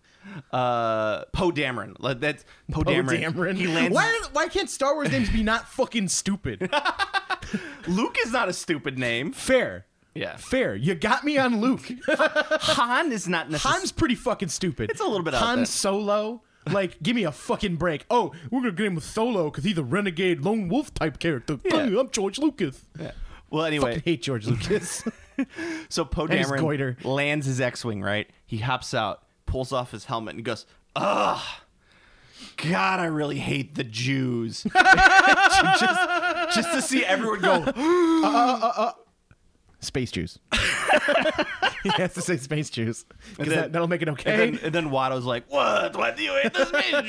uh, Poe Dameron. Like, That's Poe Poe Dameron. Dameron. He lands. Why, why can't Star Wars names be not fucking stupid? Luke is not a stupid name. Fair. Yeah. Fair. You got me on Luke. Han is not necessarily. Han's pretty fucking stupid. It's a little bit out Han there. Solo. Like, give me a fucking break. Oh, we're gonna get him with Solo because he's a renegade lone wolf type character. Yeah. I'm George Lucas. Yeah. Well, I anyway, hate George Lucas. so Poe And his Dameron goiter. lands his X-wing. Right. He hops out, pulls off his helmet, and goes, "Ugh, God, I really hate the Jews." just, just to see everyone go. Space Jews. He has to say space Jews because then- that, that'll make it okay. And then, and then Watto's like, "What? Why do you hate the space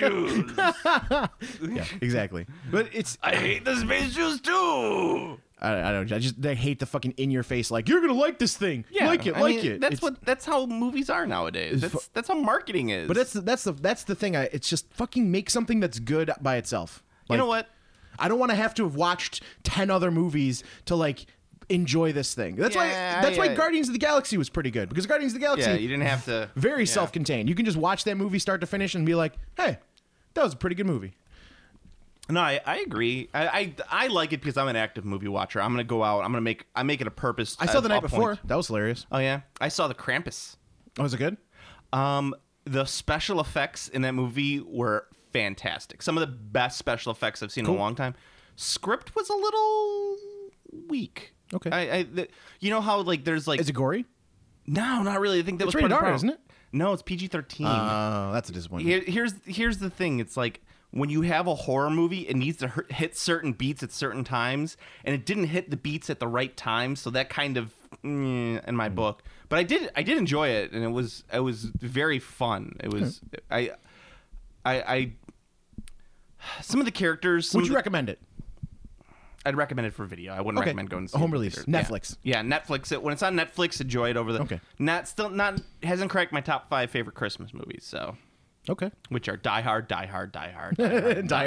Jews?" Yeah, exactly. But it's I hate the space Jews too. I, I don't. I just they hate the fucking in your face. Like you're gonna like this thing. like it. I like mean, it. That's It's- what. That's how movies are nowadays. That's that's how marketing is. But that's the, that's the that's the thing. I it's just fucking make something that's good by itself. you know Like, what? I don't want to have to have watched ten other movies to like enjoy this thing. That's Yeah, why that's why yeah. Guardians of the Galaxy was pretty good because Guardians of the Galaxy Yeah, you didn't have to. very yeah. self-contained. You can just watch that movie start to finish and be like, "Hey, that was a pretty good movie." No, I, I agree. I, I I like it because I'm an active movie watcher. I'm gonna go out. I'm gonna make. I make it a purpose. I saw uh, the night I'll before. point- That was hilarious. Oh yeah, I saw the Krampus. Oh, was it good? Um, the special effects in that movie were fantastic. Some of the best special effects I've seen in Cool. a long time. Script was a little weak. Okay. I, I the, you know how like there's like Is it gory? no, not really. I think that It's was rated part of the R, problem. isn't it? No, it's P G thirteen. Oh, that's a disappointment. Here, here's here's the thing. It's like when you have a horror movie, it needs to hit- hit certain beats at certain times, and it didn't hit the beats at the right time. So that kind of mm, in my book. But I did I did enjoy it, and it was it was very fun. It was I I I some of the characters. Some Would of you the- recommend it? I'd recommend it for video. I wouldn't Okay. recommend going to see A it home in release. theater. Yeah. Netflix. Yeah, Netflix. It when it's on Netflix, enjoy it over the. Okay. Not still not hasn't cracked my top five favorite Christmas movies. So. Okay. Which are Die Hard, Die Hard, Die Hard, Die Hard, Die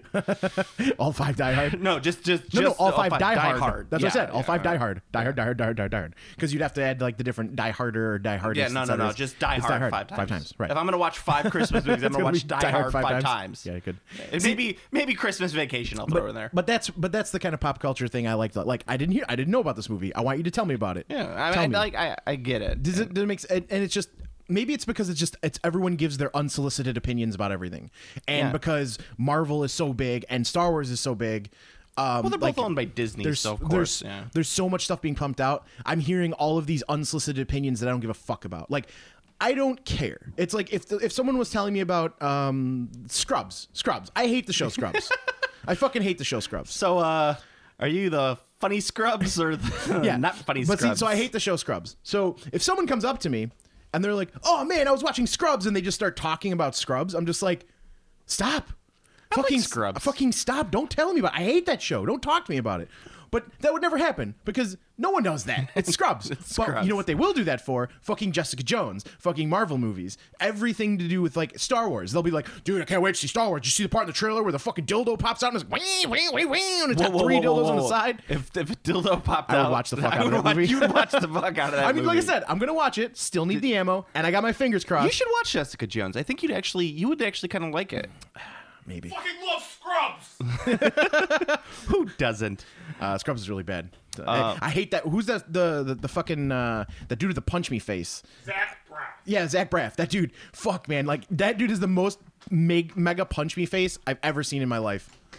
Hard. All five Die Hard. No, just just No, just no, all five Die, Hard. Hard. That's Yeah, what I said. All yeah, five yeah. Die Hard. Die Hard, Die Hard, Die Hard, Die Hard. Because you'd have to add like the different Die Harder or Die Hardest. Yeah, no, no, et no, cetera. just Die It's Hard, five times. Five times, right. If I'm gonna watch five Christmas movies, I'm It's gonna gonna watch be Die, Hard, five, times. Yeah, you could. And maybe maybe Christmas Vacation I'll throw in there. But that's but that's the kind of pop culture thing I like. To, like I didn't hear, I didn't know about this movie. I want you to tell me about it. Yeah, I, Tell I, me. like I, I get it. Does it, does it make sense? And it's just maybe it's because it's just it's everyone gives their unsolicited opinions about everything, and Yeah. because Marvel is so big and Star Wars is so big. Um, Well, they're both like, owned by Disney, there's, so of course, there's, yeah. there's so much stuff being pumped out. I'm hearing all of these unsolicited opinions that I don't give a fuck about. Like, I don't care. It's like if the, if someone was telling me about um, Scrubs, Scrubs. I hate the show Scrubs. I fucking hate the show Scrubs. So, uh, are you the funny Scrubs or the Yeah, not funny but Scrubs? see, so I hate the show Scrubs. So if someone comes up to me and they're like, "Oh man, I was watching Scrubs," and they just start talking about Scrubs, I'm just like, "Stop, like fucking Scrubs. fucking stop! Don't tell me about. It. I hate that show. Don't talk to me about it." But that would never happen because no one does that. It's Scrubs. But Scrubs. you know what they will do that for? Fucking Jessica Jones, fucking Marvel movies, everything to do with like Star Wars. They'll be like, "Dude, I can't wait to see Star Wars. Did you see the part in the trailer where the fucking dildo pops out and it's wee wee wee wee and it's got Whoa, whoa, three whoa, dildos whoa, on the whoa. side?" If, if a dildo popped I would out, watch the fuck I out of would that watch- movie. You'd watch the fuck out of that I mean, like I movie. said, I'm gonna watch it. Still need the ammo, and I got my fingers crossed. You should watch Jessica Jones. I think you'd actually, you would actually kind of like it. Maybe. Fucking love Scrubs. Who doesn't? Uh, Scrubs is really bad. I, I hate that. Who's that? The the, the fucking uh, the dude with the punch me face. Zach Braff. Yeah, Zach Braff. That dude. Fuck man, like that dude is the most meg- mega punch me face I've ever seen in my life. I,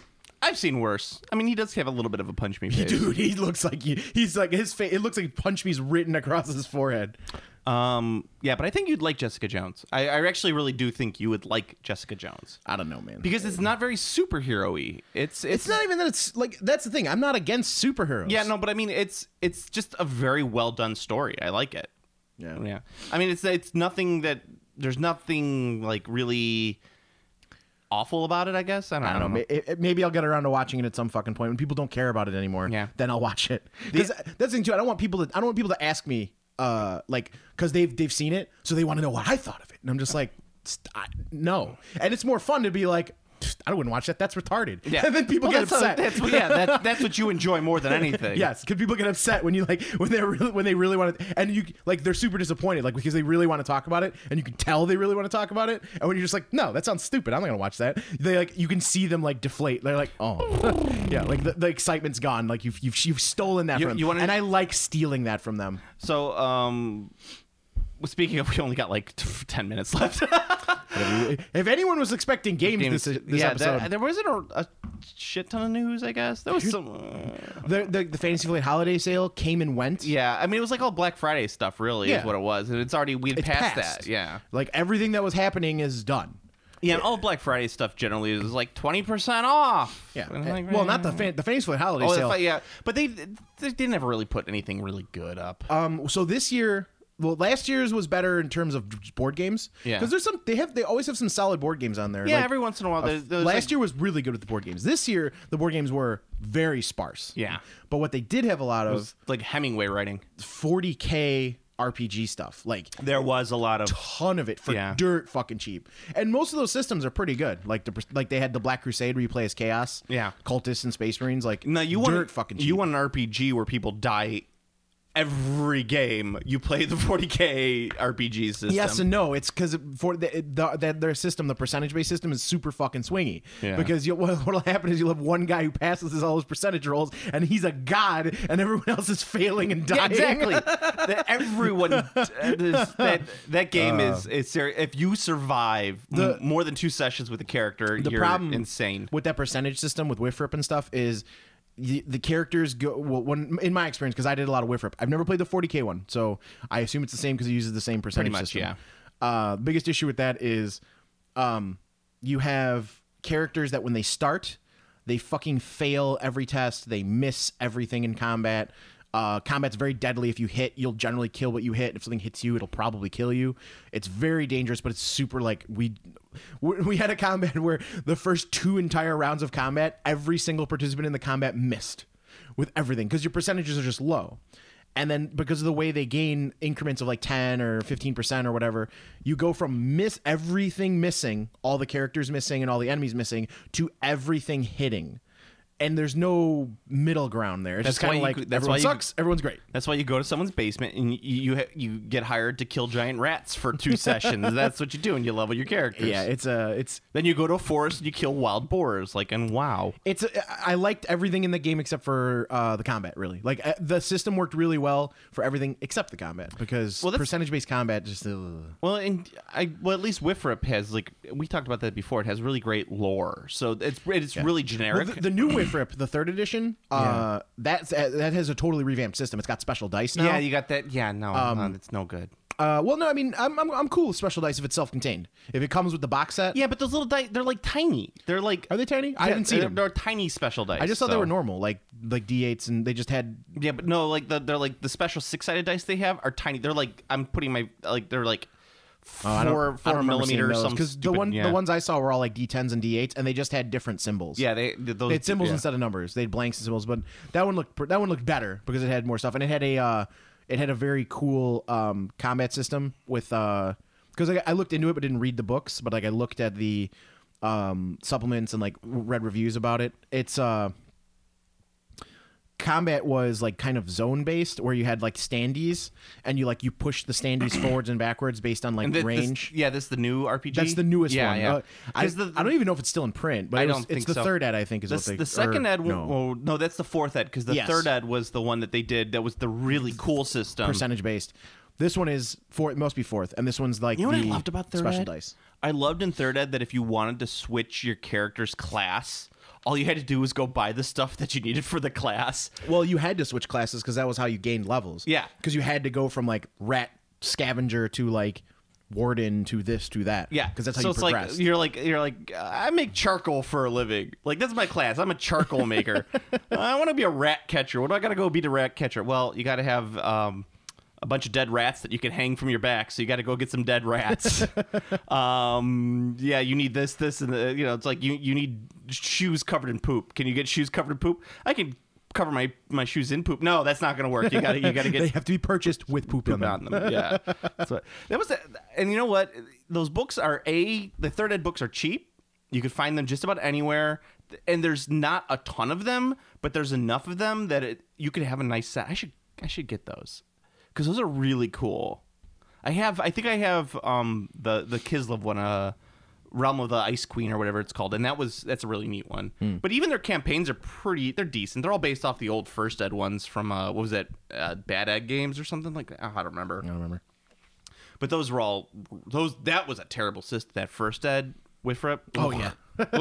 I've seen worse. I mean, he does have a little bit of a punch me face. Dude, he looks like he, he's like his face. It looks like punch me's written across his forehead. Um, yeah, but I think you'd like Jessica Jones. I, I actually really do think you would like Jessica Jones I don't know, man. because it's not very superhero-y. It's, it's it's not even that it's like that's the thing. I'm not against superheroes. Yeah, no, but I mean, it's it's just a very well done story. I like it. Yeah. Yeah, I mean, it's it's nothing that there's nothing like really awful about it. I guess I don't, I don't know. May- it- it- Maybe I'll get around to watching it at some fucking point when people don't care about it anymore. Yeah. Then I'll watch it. Because that's the thing too. I don't want people to. I don't want people to ask me, uh, like, because they've they've seen it, so they want to know what I thought of it, and I'm just like, st- I, no. And it's more fun to be like, I wouldn't watch that. That's retarded. Yeah, And then people Well, get that's upset. What, that's what, yeah, that, that's what you enjoy more than anything. Yes, because people get upset when you like when they really when they really want to, and you like they're super disappointed, like because they really want to talk about it, and you can tell they really want to talk about it, and when you're just like, no, that sounds stupid, I'm not gonna watch that. They like you can see them like deflate. They're like, oh, yeah, like the, the excitement's gone. Like you've you've you've stolen that You- from them, you wanna- and I like stealing that from them. So, um, well, speaking of, we only got like ten minutes left. If anyone was expecting games, Games- this this yeah, episode, there, there wasn't a, a shit ton of news. I guess there was some. Uh, the, the the Fantasy Flight holiday sale came and went. yeah, I mean, it was like all Black Friday stuff. Really, Yeah. is what it was, and it's already we'd It's passed, passed. that. Yeah. Like everything that was happening is done. Yeah, and all Black Friday stuff generally is like twenty percent off. Yeah. And I'm like, Well, not the fan, the Fantasy Flight holiday Oh, sale. the, yeah, but they they didn't ever really put anything really good up. Um. So this year, well, last year's was better in terms of board games. Yeah. Because there's some, they have, they always have some solid board games on there. yeah, Like, every once in a while. uh, There's, there's last like- year was really good with the board games. This year, the board games were very sparse. Yeah. But what they did have a lot it of was like Hemingway writing. forty K R P G stuff, like There was a lot of ton of it for Yeah. dirt fucking cheap. And most of those systems are pretty good. Like the like they had the Black Crusade where you play as Chaos. Yeah. Cultists and Space Marines. Like No, you dirt want fucking cheap. you want an R P G where people die every game. You play the forty K R P G system. Yes and no. It's because for the, the, that their system, the percentage based system, is super fucking swingy. Yeah. Because you, what will happen is you'll have one guy who passes all his percentage rolls, and he's a god, and everyone else is failing and Yeah, dying. exactly. that everyone uh, this- that that game is is serious. If you survive Uh. The- m- more than two sessions with a character, The you're problem insane. with that percentage system with Whiffrip and stuff is. The, the characters go well, when in my experience, because I did a lot of Whiffrip. I've never played the forty K one, so I assume it's the same because it uses the same percentage much, system. yeah. Uh, biggest issue with that is, um, you have characters that when they start, they fucking fail every test. They miss everything in combat. Uh, combat's very deadly. If you hit, you'll generally kill what you hit. If something hits you, it'll probably kill you. It's very dangerous, but it's super like we we we had a combat where the first two entire rounds of combat, every single participant in the combat missed with everything because your percentages are just low. And then because of the way they gain increments of like ten or fifteen percent or whatever, you go from miss everything missing, all the characters missing and all the enemies missing, to everything hitting. And there's no middle ground there. It's That's just kind why of you- like that's everyone why you- sucks, everyone's great. That's why you go to someone's basement and you you, ha- you get hired to kill giant rats for two sessions. That's what you do, and you level your characters. Yeah, it's a it's Then you go to a forest and you kill wild boars. Like, and wow. it's a, I liked everything in the game except for uh, the combat. Really, like uh, the system worked really well for everything except the combat because Well, that's- percentage based combat just. Uh, Well, and I well at least Whiffrip has like we talked about that before. It has really great lore, so it's it's really generic. Well, the, the new Whiffrip, the third edition, uh, that's uh, that has a totally revamped system. It's got special dice now. yeah, you got that. Yeah, no, no, it's no good. Uh, well, no, I mean, I'm, I'm I'm cool with special dice if it's self-contained. If it comes with the box set, Yeah, but those little dice, they're like tiny. They're like Are they tiny? I Yeah, haven't seen they're, them. They're tiny special dice. I just thought they so- were normal, like like D eights, and they just had. Yeah, but no, like the, they're like the special six sided dice they have are tiny. They're like I'm putting my like they're like four Oh, I don't, I four don't remember seeing millimeters. those, Some because the stupid- one yeah. the ones I saw were all like D tens and D eights, and they just had different symbols. yeah they those They had symbols yeah. instead of numbers. They had blanks and symbols, but that one looked that one looked better because it had more stuff, and it had a uh, it had a very cool um, combat system with because I, I looked into it but didn't read the books, but like I looked at the um, supplements and like read reviews about it. It's uh, combat was like kind of zone based where you had like standees and you like you push the standees forwards and backwards based on like And thi- this- range. yeah, this is the new R P G. That's the newest yeah, one. Yeah, Uh, I, 'Cause the- I don't even know if it's still in print, but I it was- don't it's think the so. third ed, I think, is The, what they. the second or, ed, no. well, no, that's the fourth ed because the Yes. third ed was the one that they did. That was the really cool system. percentage based. This one is four. It must be fourth, and this one's like You know what I the loved about third special ed? dice. I loved in third ed that if you wanted to switch your character's class, all you had to do was go buy the stuff that you needed for the class. Well, you had to switch classes because that was how you gained levels. Yeah. Because you had to go from like rat scavenger to like warden to this to that. Yeah, Because that's how so you it's progressed. like you're like you're like I make charcoal for a living. Like that's my class. I'm a charcoal maker. I want to be a rat catcher. What do I got to go be the rat catcher? Well, you got to have um, a bunch of dead rats that you can hang from your back. So you got to go get some dead rats. um, yeah, you need this, this, and the, you know, it's like you you need shoes covered in poop. Can you get shoes covered in poop? I can cover my, my shoes in poop. No, that's not going to work. You got to you got to they get have to be purchased with poop, poop on them. on them. Yeah, so that was, a, and you know what? Those books are a the third ed books are cheap. You can find them just about anywhere, and there's not a ton of them, but there's enough of them that it, you could have a nice set. I should I should get those because those are really cool. I have I think I have um the the Kislev one, uh Realm of the Ice Queen or whatever it's called, and that was that's a really neat one. Hmm. But even their campaigns are pretty they're decent. They're all based off the old first ed ones from uh what was that uh, Bad Egg Games or something like that. Oh, I don't remember. I don't remember. But those were all those that was a terrible system, that first ed with Rip. Oh, yeah.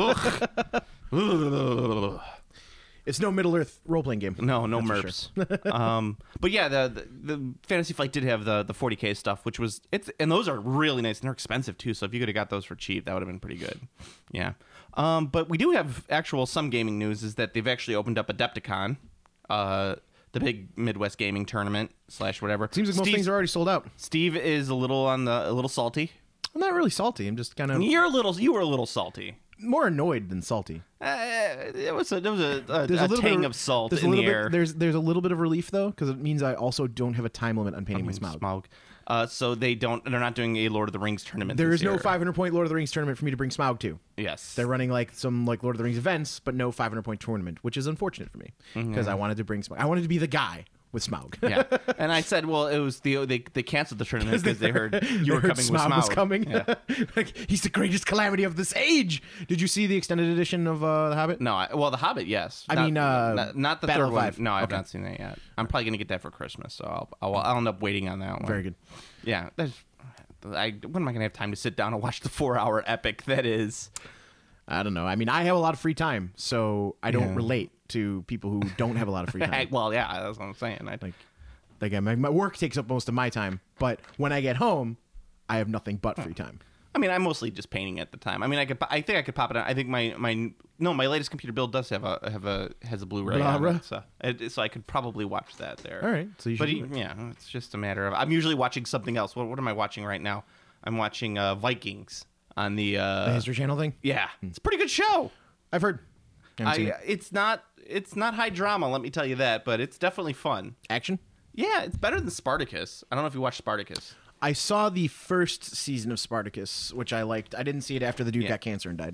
Ugh. It's no Middle Earth role playing game. No, no That's for merps. um, but yeah, the, the the Fantasy Flight did have the the forty K stuff, which was it's and those are really nice and they're expensive too. So if you could have got those for cheap, that would have been pretty good. Yeah. Um, but we do have actual some gaming news is that they've actually opened up Adepticon, uh, the big Midwest gaming tournament slash whatever. Seems like most Steve, things are already sold out. Steve is a little on the a little salty. I'm not really salty. I'm just kind of You're a little you were a little salty. more annoyed than salty. Uh, it was a, there was a, a, There's a, a, little tang bit of salt there's a in the little bit, air. There's there's a little bit of relief though, because it means I also don't have a time limit on painting my Smaug. Smaug. Uh, so they don't. They're not doing a Lord of the Rings tournament. There this is no year. five hundred point Lord of the Rings tournament for me to bring Smaug to. Yes, They're running like some like Lord of the Rings events, but no five hundred point tournament, which is unfortunate for me because I wanted to bring Smaug. I wanted to be the guy with Smaug. yeah. And I said, well, it was the they they canceled the tournament because they heard you They were heard coming with Smaug Smaug. was coming. Yeah. Like he's the greatest calamity of this age. Did you see the extended edition of uh, The Hobbit? No, I, well, The Hobbit, yes. I Not- mean, uh, not, not the Battle third of one. Five. No, I have Okay. not seen that yet. I'm probably gonna get that for Christmas, so I'll I'll, I'll end up waiting on that one. Very good. Yeah, that's. I when am I gonna have time to sit down and watch the four hour epic that is? I don't know. I mean, I have a lot of free time, so I don't Yeah. relate to people who don't have a lot of free time. well, yeah, that's what I'm saying. I, Like, like my, my work takes up most of my time, but when I get home, I have nothing but free time. I mean, I'm mostly just painting at the time. I mean, I could. I think I could pop it on. I think my my no, my latest computer build does have a have a has a Blu-ray on Blu-ray? it, so it, so I could probably watch that there. All right, so you but should e- do it. yeah, it's just a matter of. I'm usually watching something else. What what am I watching right now? I'm watching uh, Vikings on the. Uh, The History Channel thing? yeah, it's a pretty good show. I've heard. I haven't I seen it. it's not it's not high drama. Let me tell you that, but it's definitely fun. Action? Yeah, it's better than Spartacus. I don't know if you watched Spartacus. I saw the first season of Spartacus, which I liked. I didn't see it after the dude Yeah. got cancer and died.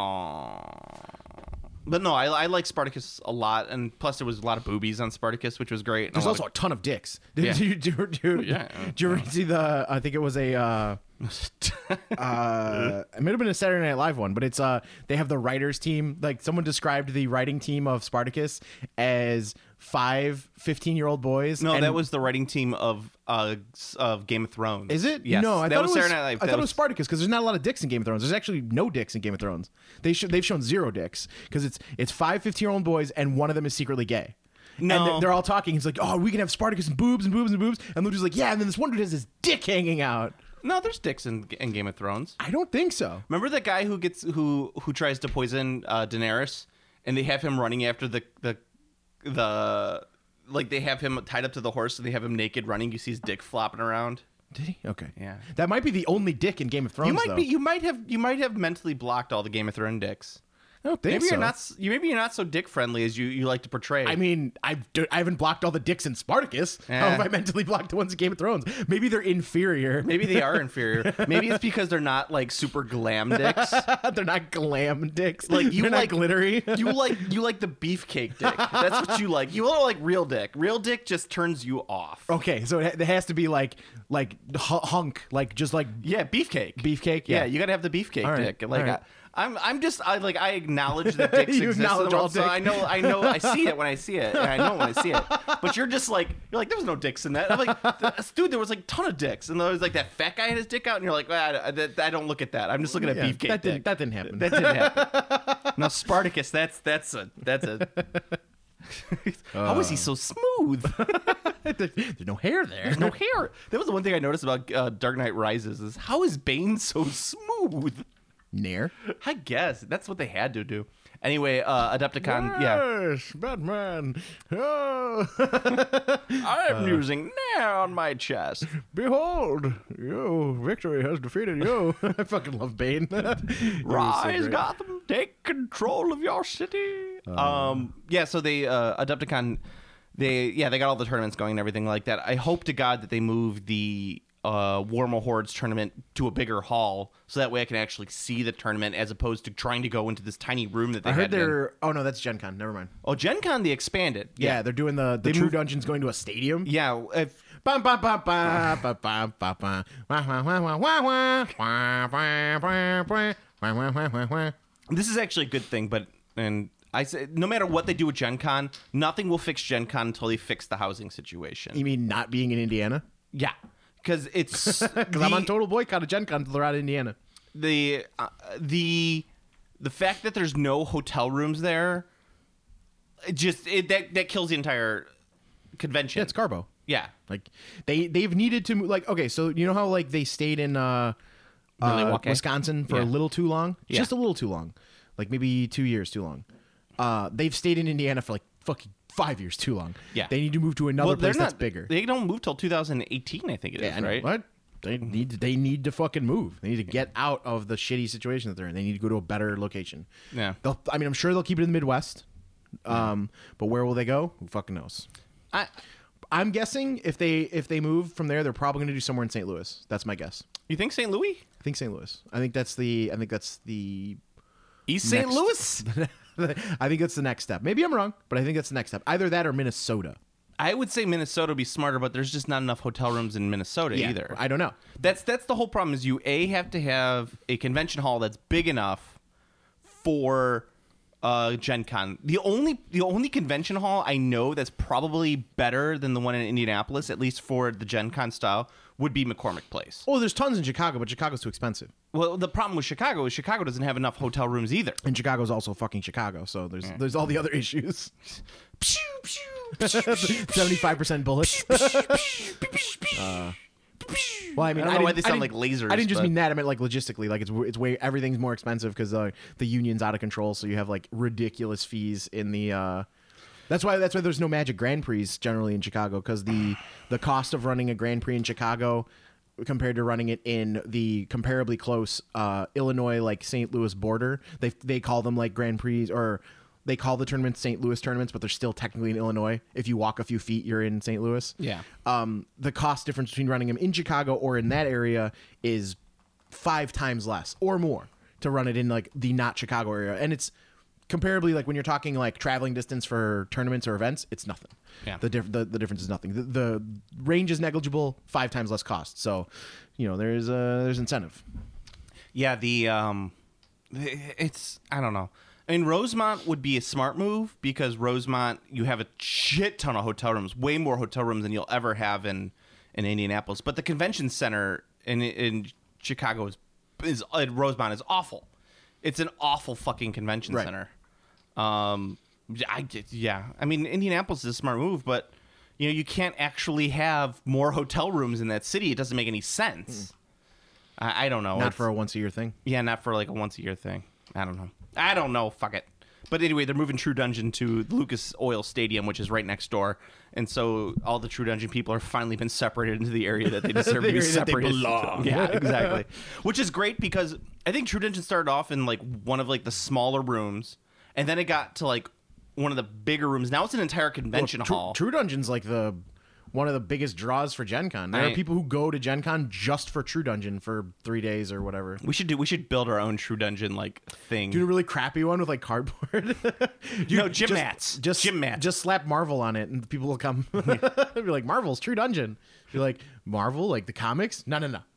Aww. But no, I, I like Spartacus a lot, and plus there was a lot of boobies on Spartacus, which was great. and There's a lot also of- a ton of dicks. Did, Yeah. you, do, do, Yeah. Did you ever see the? I think it was a. Uh, uh, it might have been a Saturday Night Live one, but it's uh they have the writers team. Like someone described the writing team of Spartacus as five fifteen year old boys. no, and- that was the writing team of uh s- of Game of Thrones. Is it? Yes. No, I that thought was it was. Saturday Night Live. I That thought it was Spartacus because there's not a lot of dicks in Game of Thrones. There's actually no dicks in Game of Thrones. They sh- they've shown zero dicks because it's it's five fifteen year old boys and one of them is secretly gay. No. And they're, they're all talking. He's like, "Oh, we can have Spartacus and boobs and boobs and boobs." And Lucha's like, "Yeah." And then this one dude has his dick hanging out. No, there's dicks in, in Game of Thrones. I don't think so. Remember the guy who gets who who tries to poison uh, Daenerys, and they have him running after the the the like they have him tied up to the horse and they have him naked running. You see his dick flopping around. Did he? Okay. Yeah. That might be the only dick in Game of Thrones. You might though. be you might have you might have mentally blocked all the Game of Thrones dicks. I don't think Maybe so. you're not s- you maybe you're not so dick friendly as you, you like to portray. I mean, I've, I haven't blocked all the dicks in Spartacus. How Eh. have I mentally blocked the ones in Game of Thrones? Maybe they're inferior. maybe they are inferior. Maybe it's because they're not like super glam dicks. They're not glam dicks. Like you they're like not glittery. You like you like the beefcake dick. That's what you like. You don't like real dick. Real dick just turns you off. Okay, so it, it has to be like like hu- hunk, like just like Yeah, beefcake. beefcake. Yeah, Yeah, you gotta have the beefcake All right, dick. Like all right. I, I'm I'm just I like I acknowledge that dicks You exist. acknowledge in the all world, so dick. I know I know I see it when I see it, and I know it when I see it. But you're just like you're like there was no dicks in that. I'm like, dude, there was like a ton of dicks, and there was like that fat guy had his dick out, and you're like, ah, I, I, I don't look at that. I'm just looking at Yeah, beefcake. that didn't dick. that didn't happen. That didn't happen. Now Spartacus, that's that's a that's a. How is he so smooth? There's no hair there. There's no hair. That was the one thing I noticed about uh, Dark Knight Rises is how is Bane so smooth? Nair. I guess that's what they had to do. Anyway, uh, Adepticon, yeah. Yes, Batman. Oh. I'm using Nair on my chest. Behold, you victory has defeated you. I fucking love Bane. Rise, great. Gotham, take control of your city. um, yeah. So they uh, Adepticon, they yeah they got all the tournaments going and everything like that. I hope to God that they move the uh, Warma Hordes tournament to a bigger hall so that way I can actually see the tournament as opposed to trying to go into this tiny room that they I had heard in. they're. Oh no, that's Gen Con. Never mind. Oh, Gen Con they expanded. Yeah, they're doing the the They True moved- Dungeons going to a stadium. yeah. If, Bum, bum, bum, bum, bum, bum, bum, bum. Wah, wah, wah, wah, wah, wah. Wah, wah, wah, wah. Wah, wah, wah, wah, wah. This is actually a good thing, but and I say no matter what they do with Gen Con, nothing will fix Gen Con until they fix the housing situation. You mean not being in Indiana? Yeah, because it's Because I'm on total boycott of Gen Con until they're out of Indiana. the uh, the the fact that there's no hotel rooms there. It just it, that that kills the entire convention. Yeah, it's Carbo. Yeah, Like they they've needed to move. Like okay, so you know how like they stayed in uh, uh Milwaukee? Wisconsin for a Yeah. little too long, Yeah. just a little too long, like maybe two years too long. Uh, they've stayed in Indiana for like fucking five years too long. Yeah. they need to move to another well, they're place that's not bigger. They don't move till two thousand eighteen, I think it is. Yeah, I know. right? What? They need to, they need to fucking move. They need to get out of the shitty situation that they're in. They need to go to a better location. Yeah. They'll, I mean, I'm sure they'll keep it in the Midwest. Um, but where will they go? Who fucking knows? I, I'm guessing if they if they move from there, they're probably going to do somewhere in Saint Louis. That's my guess. you think Saint Louis? I think Saint Louis. I think that's the. I think that's the. East Saint next- Louis? I think that's the next step. Maybe I'm wrong, but I think that's the next step. Either that or Minnesota. I would say Minnesota would be smarter, but there's just not enough hotel rooms in Minnesota either. I don't know. That's that's the whole problem. Is you a have to have a convention hall that's big enough for uh, Gen Con. The only the only convention hall I know that's probably better than the one in Indianapolis, at least for the Gen Con style, would be McCormick Place. Oh, there's tons in Chicago, but Chicago's too expensive. Well, the problem with Chicago is Chicago doesn't have enough hotel rooms either. And Chicago's also fucking Chicago, so there's there's all the other issues. Pew, pew, Seventy-five percent bullets. Uh, well, I mean, I don't know why didn't- they sound didn't- like lasers, I didn't just but- mean that. I meant like logistically, like it's it's way everything's more expensive because uh, the union's out of control. So you have like ridiculous fees in the. Uh, that's why that's why there's no Magic Grand Prix generally in Chicago because the the cost of running a Grand Prix in Chicago compared to running it in the comparably close uh, Illinois like Saint Louis border, they they call them like Grand Prix or. They call the tournaments Saint Louis tournaments, but they're still technically in Illinois. If you walk a few feet, you're in Saint Louis. Yeah. Um, the cost difference between running them in Chicago or in that area is five times less or more to run it in like the not Chicago area. And it's comparably like when you're talking like traveling distance for tournaments or events, it's nothing. Yeah. The diff- the, the difference is nothing. The, the range is negligible, five times less cost. So, you know, there's uh, there's incentive. Yeah, the um, it's I don't know. I mean, Rosemont would be a smart move because Rosemont, you have a shit ton of hotel rooms, way more hotel rooms than you'll ever have in, in Indianapolis. But the convention center in in Chicago is is uh, Rosemont is awful. It's an awful fucking convention Right. center. Um, I yeah, I mean Indianapolis is a smart move, but you know you can't actually have more hotel rooms in that city. It doesn't make any sense. I, I don't know. Not It's- for a once a year thing. yeah, not for like a once a year thing. I don't know. I don't know. Fuck it. But anyway, they're moving True Dungeon to Lucas Oil Stadium, which is right next door, and so all the True Dungeon people are finally been separated into the area that they deserve The to be area that they separated. belong. Yeah, exactly. Which is great because I think True Dungeon started off in like one of like the smaller rooms, and then it got to like one of the bigger rooms. Now it's an entire convention True, hall. True Dungeon's like the one of the biggest draws for Gen Con. There I- are people who go to Gen Con just for True Dungeon for three days or whatever. We should do. We should build our own True Dungeon like thing. Do a really crappy one with like cardboard. You know, gym just, mats. Just Gym mats. Just slap Marvel on it, and people will come. Be like, Marvel's True Dungeon. Be like, Marvel, like the comics? No, no, no.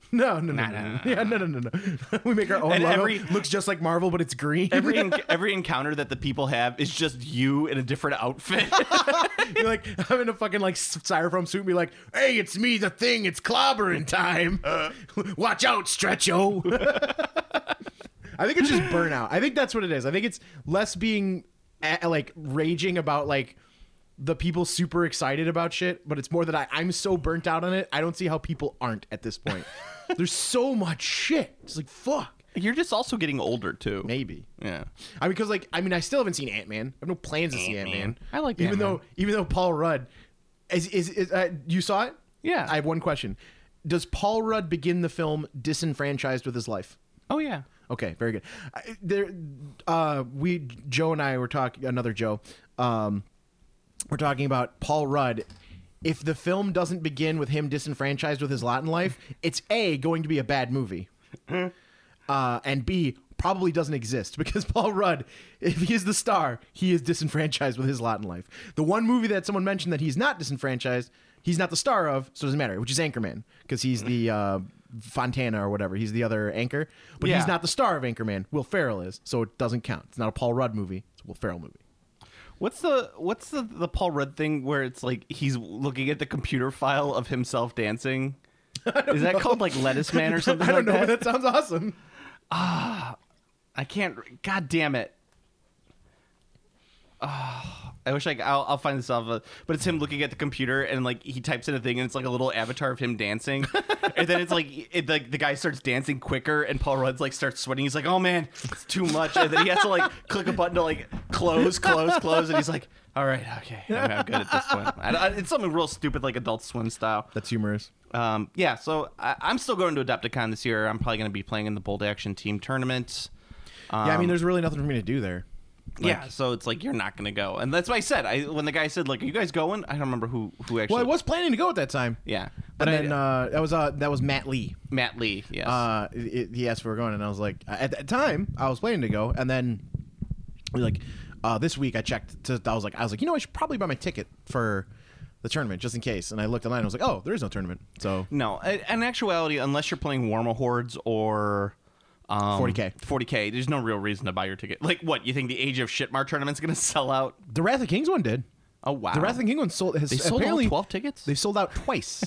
No, no, no, Nah, no, nah, no. nah, Yeah, no, no, no, no. We make our own And logo. every- Looks just like Marvel, but it's green. Every en- every encounter that the people have is just you in a different outfit. You're like, I'm in a fucking like styrofoam suit and be like, hey, it's me, the Thing. It's clobbering time. Watch out, Stretcho. I think it's just burnout. I think that's what it is. I think it's less being uh, like raging about like the people super excited about shit, but it's more that I, I'm so burnt out on it. I don't see how people aren't at this point. There's so much shit. It's like, fuck. You're just also getting older too. Maybe. Yeah. I mean, because like, I mean, I still haven't seen Ant-Man. I have no plans to see Ant-Man. Ant-Man. I like even Ant-Man. though even though Paul Rudd is is, is uh, you saw it? Yeah. I have one question. Does Paul Rudd begin the film disenfranchised with his life? Oh yeah. Okay, very good. I, there, uh, we Joe and I were talking. Another Joe. Um, we're talking about Paul Rudd. If the film doesn't begin with him disenfranchised with his lot in life, it's A, going to be a bad movie. Uh, and B, probably doesn't exist because Paul Rudd, if he is the star, he is disenfranchised with his lot in life. The one movie that someone mentioned that he's not disenfranchised, he's not the star of, so it doesn't matter, which is Anchorman, because he's the uh, Fontana or whatever. He's the other anchor, but Yeah. he's not the star of Anchorman. Will Ferrell is, so it doesn't count. It's not a Paul Rudd movie. It's a Will Ferrell movie. What's the what's the the Paul Rudd thing where it's like he's looking at the computer file of himself dancing? Is that called like Lettuce Man or something I don't like know, that? but that sounds awesome. I can't. God damn it. Oh, I wish I. c- I'll, I'll find this off. Of, but it's him looking at the computer and like he types in a thing and it's like a little avatar of him dancing, and then it's like it, the the guy starts dancing quicker and Paul Rudd's like starts sweating. He's like, oh man, it's too much, and then he has to like click a button to like close, close, close, and he's like, all right, okay, I'm, I'm good at this point. I, I, it's something real stupid like Adult Swim style. That's humorous. Um, yeah, so I, I'm still going to Adepticon this year. I'm probably going to be playing in the Bold Action Team tournament. Um, Yeah, I mean, there's really nothing for me to do there. yeah, so it's like you're not going to go, and that's what I said. I when the guy said like, "Are you guys going?" I don't remember who who actually. Well, I was planning to go at that time. Yeah, But but I, then uh, that was uh, that was Matt Lee. Matt Lee. Yes. Uh, it, he asked if we were going, and I was like, at that time, I was planning to go, and then we like uh, this week I checked. To, I was like, I was like, you know, I should probably buy my ticket for the tournament just in case. And I looked online, and I was like, oh, there is no tournament. So no, i- in actuality, unless you're playing Warma Hordes or. Um, forty K. forty K. There's no real reason to buy your ticket. Like, what? You think the Age of Shitmar tournament's going to sell out? the Wrath of Kings one did. Oh, wow. The Wrath of the King one sold. Has They sold all apparently twelve tickets? They've sold out twice.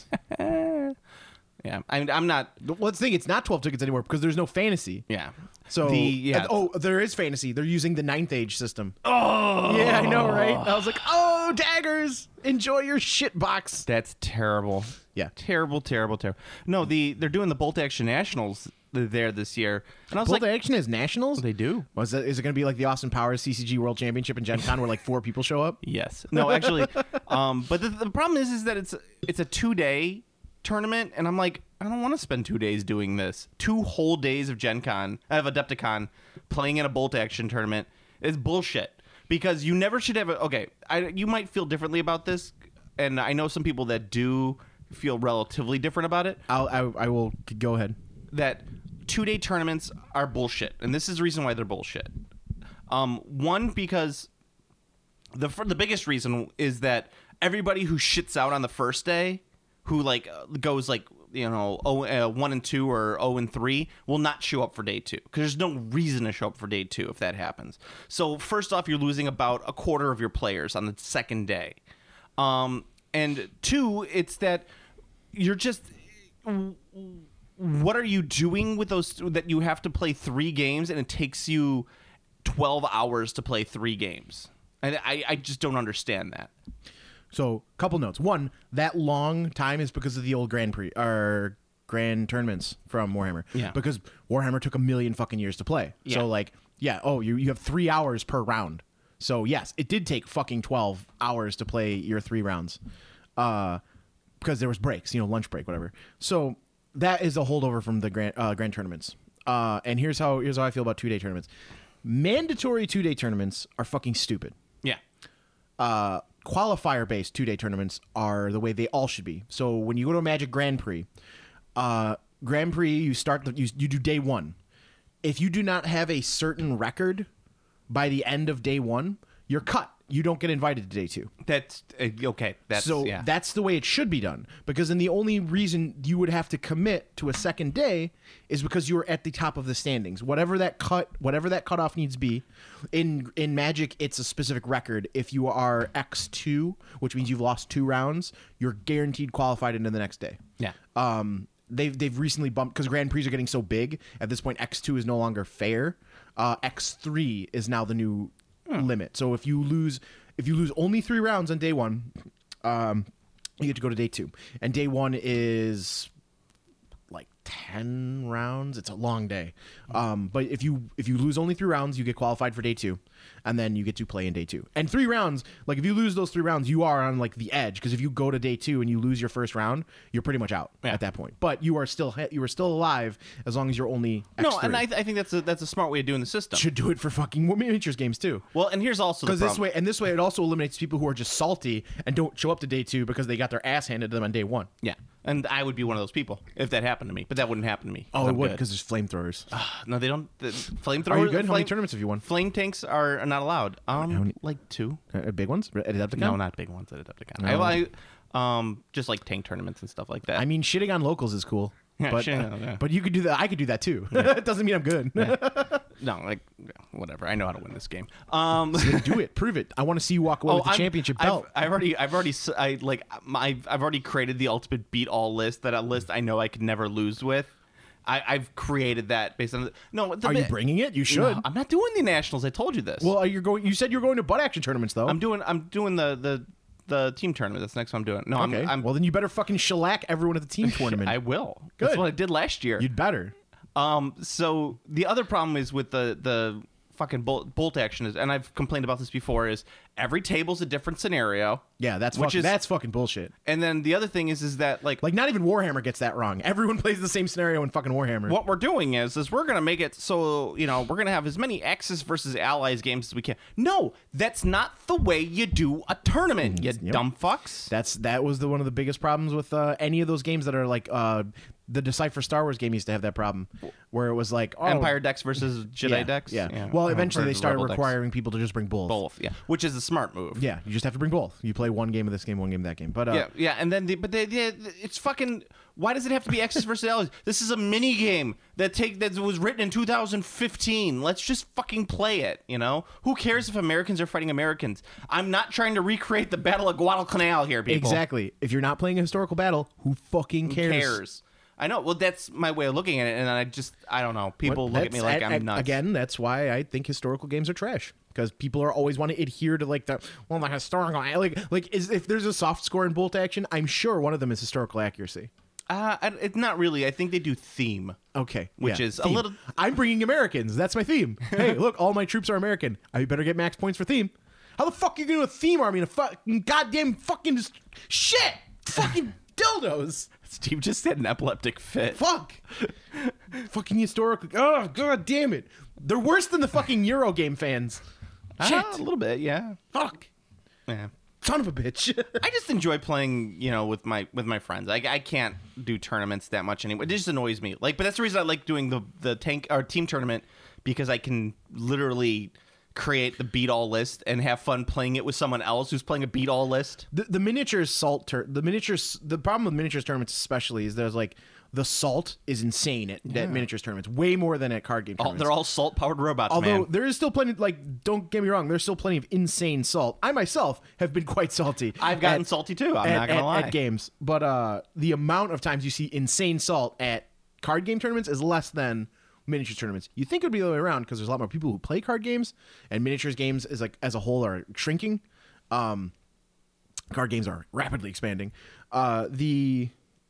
Yeah. I mean, I'm not. Well, let's think it's not twelve tickets anymore because there's no fantasy. Yeah. So The, yeah. and- oh, there is fantasy. They're using the ninth age system. Oh, yeah, I know, right? I was like, oh, daggers, enjoy your shit box. That's terrible. Yeah. Terrible, terrible, terrible. No, the they're doing the Bolt Action Nationals there this year. And I was Bolt like, Action is nationals. they do. Was that, is it going to be like the Austin Powers C C G World Championship in Gen Con where like four people show up? Yes. No, actually. um, but the, the problem is, is that it's it's a two day tournament, and I'm like, I don't want to spend two days doing this. Two whole days of Gen Con, of Adepticon, playing in a Bolt Action tournament is bullshit. Because you never should have a, okay, I, you might feel differently about this, and I know some people that do feel relatively different about it. I'll, I, I will go ahead. That two-day tournaments are bullshit, and this is the reason why they're bullshit. Um, one, because the fir- the biggest reason is that everybody who shits out on the first day, who like uh, goes like you know oh, uh, one and two or oh and three, will not show up for day two because there's no reason to show up for day two if that happens. So first off, you're losing about a quarter of your players on the second day, um, and two, it's that you're just. What are you doing with those that you have to play three games and it takes you twelve hours to play three games? And I, I just don't understand that. So, couple notes. One, that long time is because of the old Grand Prix or Grand tournaments from Warhammer. Yeah. Because Warhammer took a million fucking years to play. Yeah. So, like, yeah, oh, you you have three hours per round. So, yes, it did take fucking twelve hours to play your three rounds. Uh, because there was breaks, you know, lunch break, whatever. So, that is a holdover from the Grand uh, Grand tournaments. Uh, and here's how here's how I feel about two day tournaments. Mandatory two day tournaments are fucking stupid. Yeah. Uh, qualifier based two day tournaments are the way they all should be. So when you go to a Magic Grand Prix, uh, Grand Prix you start the, you you do day one. If you do not have a certain record by the end of day one, you're cut. you don't get invited to day two. That's uh, okay. That's so yeah. that's the way it should be done. Because then the only reason you would have to commit to a second day is because you were at the top of the standings. Whatever that cut, whatever that cutoff needs to be. In in Magic, it's a specific record. If you are X two, which means you've lost two rounds, you're guaranteed qualified into the next day. yeah. Um, they've they've recently bumped because Grand Prix are getting so big. At this point, X two is no longer fair. Uh, X three is now the new limit. So if you lose, if you lose only three rounds on day one, um, you get to go to day two. And day one is like ten rounds. It's a long day. Um, but if you if you lose only three rounds, you get qualified for day two, and then you get to play in day two. And three rounds, like if you lose those three rounds, you are on like the edge, because if you go to day two and you lose your first round, you're pretty much out Yeah. at that point. But you are still you are still alive as long as you're only X No, three. and I, I think that's a that's a smart way of doing the system. Should do it for fucking miniatures games too. Well, and here's also the Because this problem. way, and this way, it also eliminates people who are just salty and don't show up to day two because they got their ass handed to them on day one. Yeah, and I would be one of those people if that happened to me, but that wouldn't happen to me. 'cause Oh, it I'm would good. because there's flamethrowers. No, they don't. The flamethrowers. Are you good? How many flame- tournaments have you won? Flame tanks are not allowed. Um, How many- like two. Uh, big ones at Adepticon? No, not big ones at Adepticon. No. I, I, um, just like tank tournaments and stuff like that. I mean, shitting on locals is cool. Yeah, but, shitting uh, on- yeah. but you could do that. I could do that too. It doesn't mean I'm good. no, like whatever. I know how to win this game. Um, Do it. Prove it. I want to see you walk away with the I'm- championship I've, belt. I've already, I've already, s- I like, my, I've already created the ultimate beat all list. That a list I know I could never lose with. I, I've created that based on. The, no, the, Are you bringing it? You should. No, I'm not doing the nationals. I told you this. Well, are you going? You said you're going to butt action tournaments though. I'm doing, I'm doing the the the team tournament. That's the next one I'm doing. No, I'm, okay. I'm well, then you better fucking shellac everyone at the team tournament. I will. Good. That's what I did last year. You'd better. Um. So the other problem is with the the fucking bolt, bolt action is, and I've complained about this before, is every table's a different scenario. Yeah, that's Which fucking, is- that's fucking bullshit. And then the other thing is, is that like, Like, not even Warhammer gets that wrong. Everyone plays the same scenario in fucking Warhammer. what we're doing is, is we're gonna make it so, you know, we're gonna have as many Axis versus Allies games as we can. No, that's not the way you do a tournament. You Yep. dumb fucks. That's that was the one of the biggest problems with uh, any of those games that are like uh, the Decipher Star Wars game used to have that problem, where it was like oh, Empire decks versus Jedi yeah, decks. Yeah. Well, eventually Or they started Rebel decks. requiring people to just bring both. both. Yeah, which is a smart move. Yeah, you just have to bring both. You play one game of this game, one game of that game. But uh, Yeah, yeah, and then the but they, they, it's fucking. Why does it have to be Axis versus Allies? This is a mini game that take that was written in two thousand fifteen. Let's just fucking play it. You know, who cares if Americans are fighting Americans? I'm not trying to recreate the Battle of Guadalcanal here, people. exactly. If you're not playing a historical battle, who fucking Who cares? cares? I know. Well, that's my way of looking at it, and I just I don't know. People What- look at me that's- like a- I'm a- nuts. Again, that's why I think historical games are trash. Because people are always want to adhere to like the well, the historical like like is if there's a soft score in bolt action, I'm sure one of them is historical accuracy. Uh, I- it's not really. I think they do theme. Okay, Which yeah, is a theme. little- I'm bringing Americans. That's my theme. Hey, look, all my troops are American. I better get max points for theme. How the fuck are you gonna do a theme army in a fucking goddamn fucking just shit? Fucking dildos. Steve just had an epileptic fit. Fuck. Fucking historical. Oh god damn it. They're worse than the fucking Eurogame fans. Shit. Ah, a little bit, yeah. Fuck. Yeah. Son of a bitch. I just enjoy playing, you know, with my with my friends. I, I can't do tournaments that much anymore. It just annoys me. Like, but that's the reason I like doing the the tank or team tournament, because I can literally create the beat all list and have fun playing it with someone else who's playing a beat all list. The, the miniatures salt tur- the miniatures the problem with miniatures tournaments especially is there's like the salt is insane at, at miniatures tournaments, way more than at card game All, tournaments. they're all salt powered robots, Although man. there is still plenty, like, don't get me wrong, there's still plenty of insane salt. I myself have been quite salty. I've gotten at- salty too. I'm at, not gonna at- lie. at games, but uh, the amount of times you see insane salt at card game tournaments is less than miniatures tournaments. You think it would be the other way around because there's a lot more people who play card games, and miniatures games is like as a whole are shrinking. Um, card games are rapidly expanding. Uh, the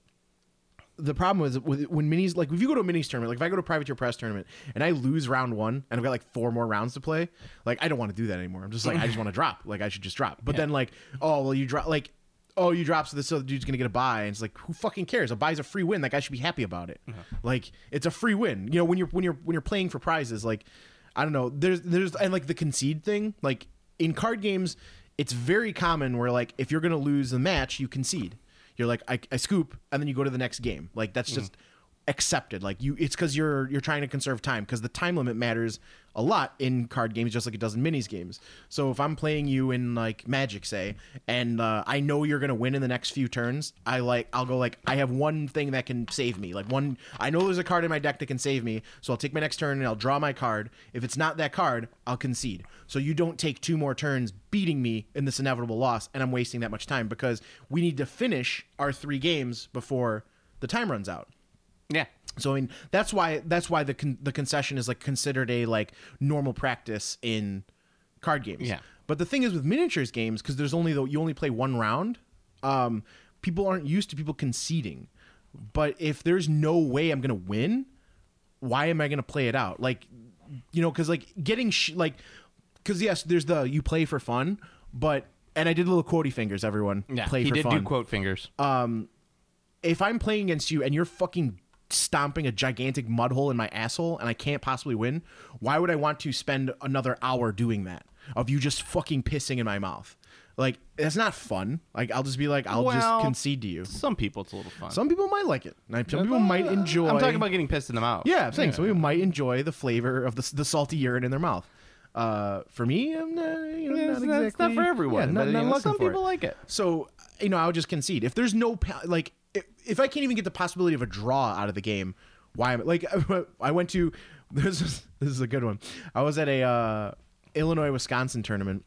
the problem is with when minis, like if you go to a minis tournament, like if I go to a privateer press tournament and I lose round one and I've got like four more rounds to play, like I don't want to do that anymore. I'm just like I just want to drop. Like I should just drop. But then like oh well you drop like oh you drop so this other dude's gonna get a buy, and it's like who fucking cares? A buy's a free win. Like I should be happy about it. Like it's a free win. You know when you're when you're when you're playing for prizes, like I don't know. There's there's and like the concede thing. Like in card games, it's very common where like if you're gonna lose the match, you concede. You're like, I, I scoop, and then you go to the next game. Like, that's just accepted. Like you, it's because you're you're trying to conserve time, because the time limit matters a lot in card games, just like it does in minis games. So if I'm playing you in like Magic, say, and uh, I know you're gonna win in the next few turns, I like I'll go like I have one thing that can save me. Like one, I know there's a card in my deck that can save me, so I'll take my next turn and I'll draw my card. If it's not that card, I'll concede. So you don't take two more turns beating me in this inevitable loss, and I'm wasting that much time because we need to finish our three games before the time runs out. Yeah. So I mean that's why that's why the con- the concession is like considered a like normal practice in card games. Yeah. But the thing is with miniatures games, because there's only the, you only play one round, um, people aren't used to people conceding. But if there's no way I'm gonna win, why am I gonna play it out? Like, you know, because like getting sh- like, because yes, there's the you play for fun, but and I did little quotey fingers. Everyone Yeah. play he for did fun. do quote fingers. If I'm playing against you and you're fucking stomping a gigantic mud hole in my asshole and I can't possibly win, why would I want to spend another hour doing that? Of you just fucking pissing in my mouth. Like, that's not fun. Like, I'll just be like, I'll Well, just concede to you. Some people it's a little fun. Some people might like it. Some people might enjoy. I'm talking about getting pissed in the mouth. Yeah, I'm saying some people might enjoy the flavor of the, the salty urine in their mouth. Uh, for me, I'm not, you know, Yeah, not it's, exactly. it's not for everyone. Yeah, not, but, not you know, looking some for people it. like it. So, you know, I would just concede. If there's no, pa- like, if, if I can't even get the possibility of a draw out of the game, why am I, like, I went to, this is, this is a good one. I was at a uh, Illinois-Wisconsin tournament,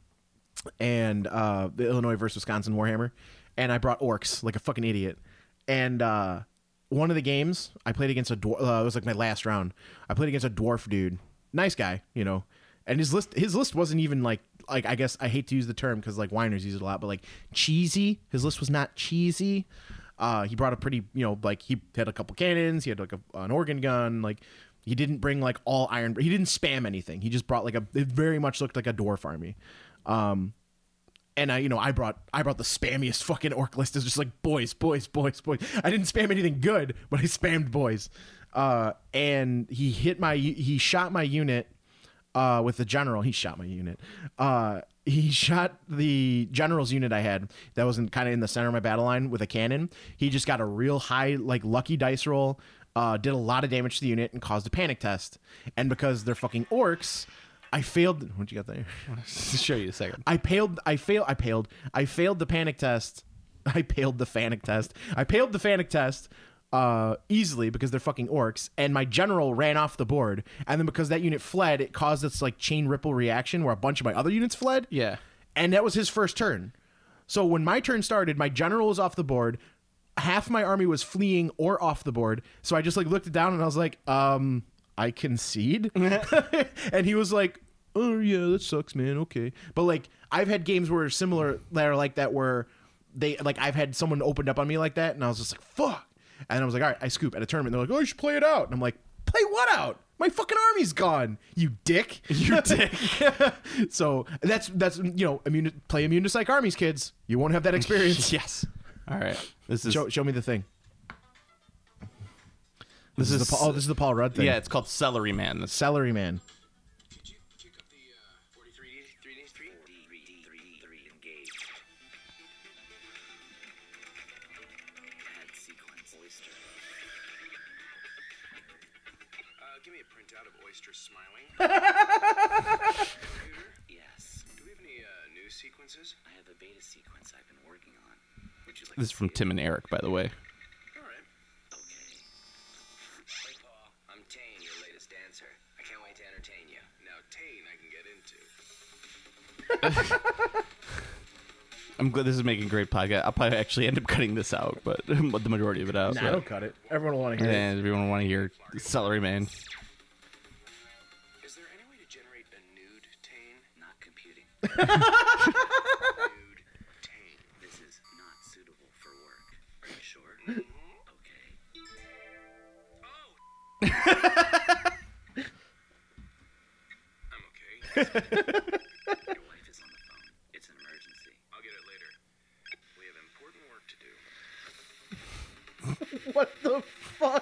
and uh, the Illinois versus Wisconsin Warhammer, and I brought orcs like a fucking idiot. And uh, one of the games, I played against a dwarf, uh, it was like my last round. I played against a dwarf dude. Nice guy, you know. And his list his list wasn't even like like I guess I hate to use the term because like whiners use it a lot, but like cheesy. His list was not cheesy. Uh, he brought a pretty, you know, like he had a couple cannons, he had like a, an organ gun, like he didn't bring like all iron, he didn't spam anything. He just brought like a, it very much looked like a dwarf army. Um, and I, you know, I brought I brought the spammiest fucking orc list. It's just like boys, boys, boys, boys. I didn't spam anything good, but I spammed boys. Uh, and he hit my, he shot my unit. Uh, with the general, he shot my unit. Uh, he shot the general's unit I had that was in, kind of in the center of my battle line with a cannon. He just got a real high, like lucky dice roll. Uh, did a lot of damage to the unit and caused a panic test. And because they're fucking orcs, I failed. What you got there? Show you a second. I failed. I failed. I failed. I failed the panic test. I failed the fanic test. I failed the fanic test uh, easily because they're fucking orcs. And my general ran off the board. And then because that unit fled, it caused this like chain ripple reaction where a bunch of my other units fled. Yeah. And that was his first turn. So when my turn started, my general was off the board. Half my army was fleeing or off the board. So I just like looked it down and I was like, um, I concede. And he was like, oh yeah, that sucks, man. Okay. But like I've had games where similar that are like that where they like I've had someone opened up on me like that and I was just like, fuck. And I was like, all right, I scoop at a tournament. They're like, oh, you should play it out. And I'm like, play what out? My fucking army's gone, you dick. You dick. So that's that's you know, immune play immune to psych armies, kids. You won't have that experience. Yes. All right. This is show, show me the thing. this, This is is the Paul, oh, this is the Paul Rudd thing. yeah. It's called Celery Man. This Celery Man. Did you pick up the uh, forty-three D three D three? Engage. Add sequence. Oyster. Uh, give me a printout of Oyster smiling. Computer? Yes. Do we have any uh, new sequences? I have a beta sequence I've been working on. Would you like this is from Tim and Eric, by the way. All right. Okay. Hey, Paul. I'm Tane, your latest dancer. I can't wait to entertain you. Now, Tane, I can get into. I'm glad this is making great podcast. I'll probably actually end up cutting this out, but but the majority of it out. Nah, so. don't cut it. Everyone will want to hear it. And everyone will want to hear Celery Man. Is there any way to generate a nude Tane? Not computing. Nude Tane. This is not suitable for work. Are you sure? Okay. Oh. I'm okay. Your wife is on the phone. It's an emergency. I'll get it later. We have important work to do. What the fuck?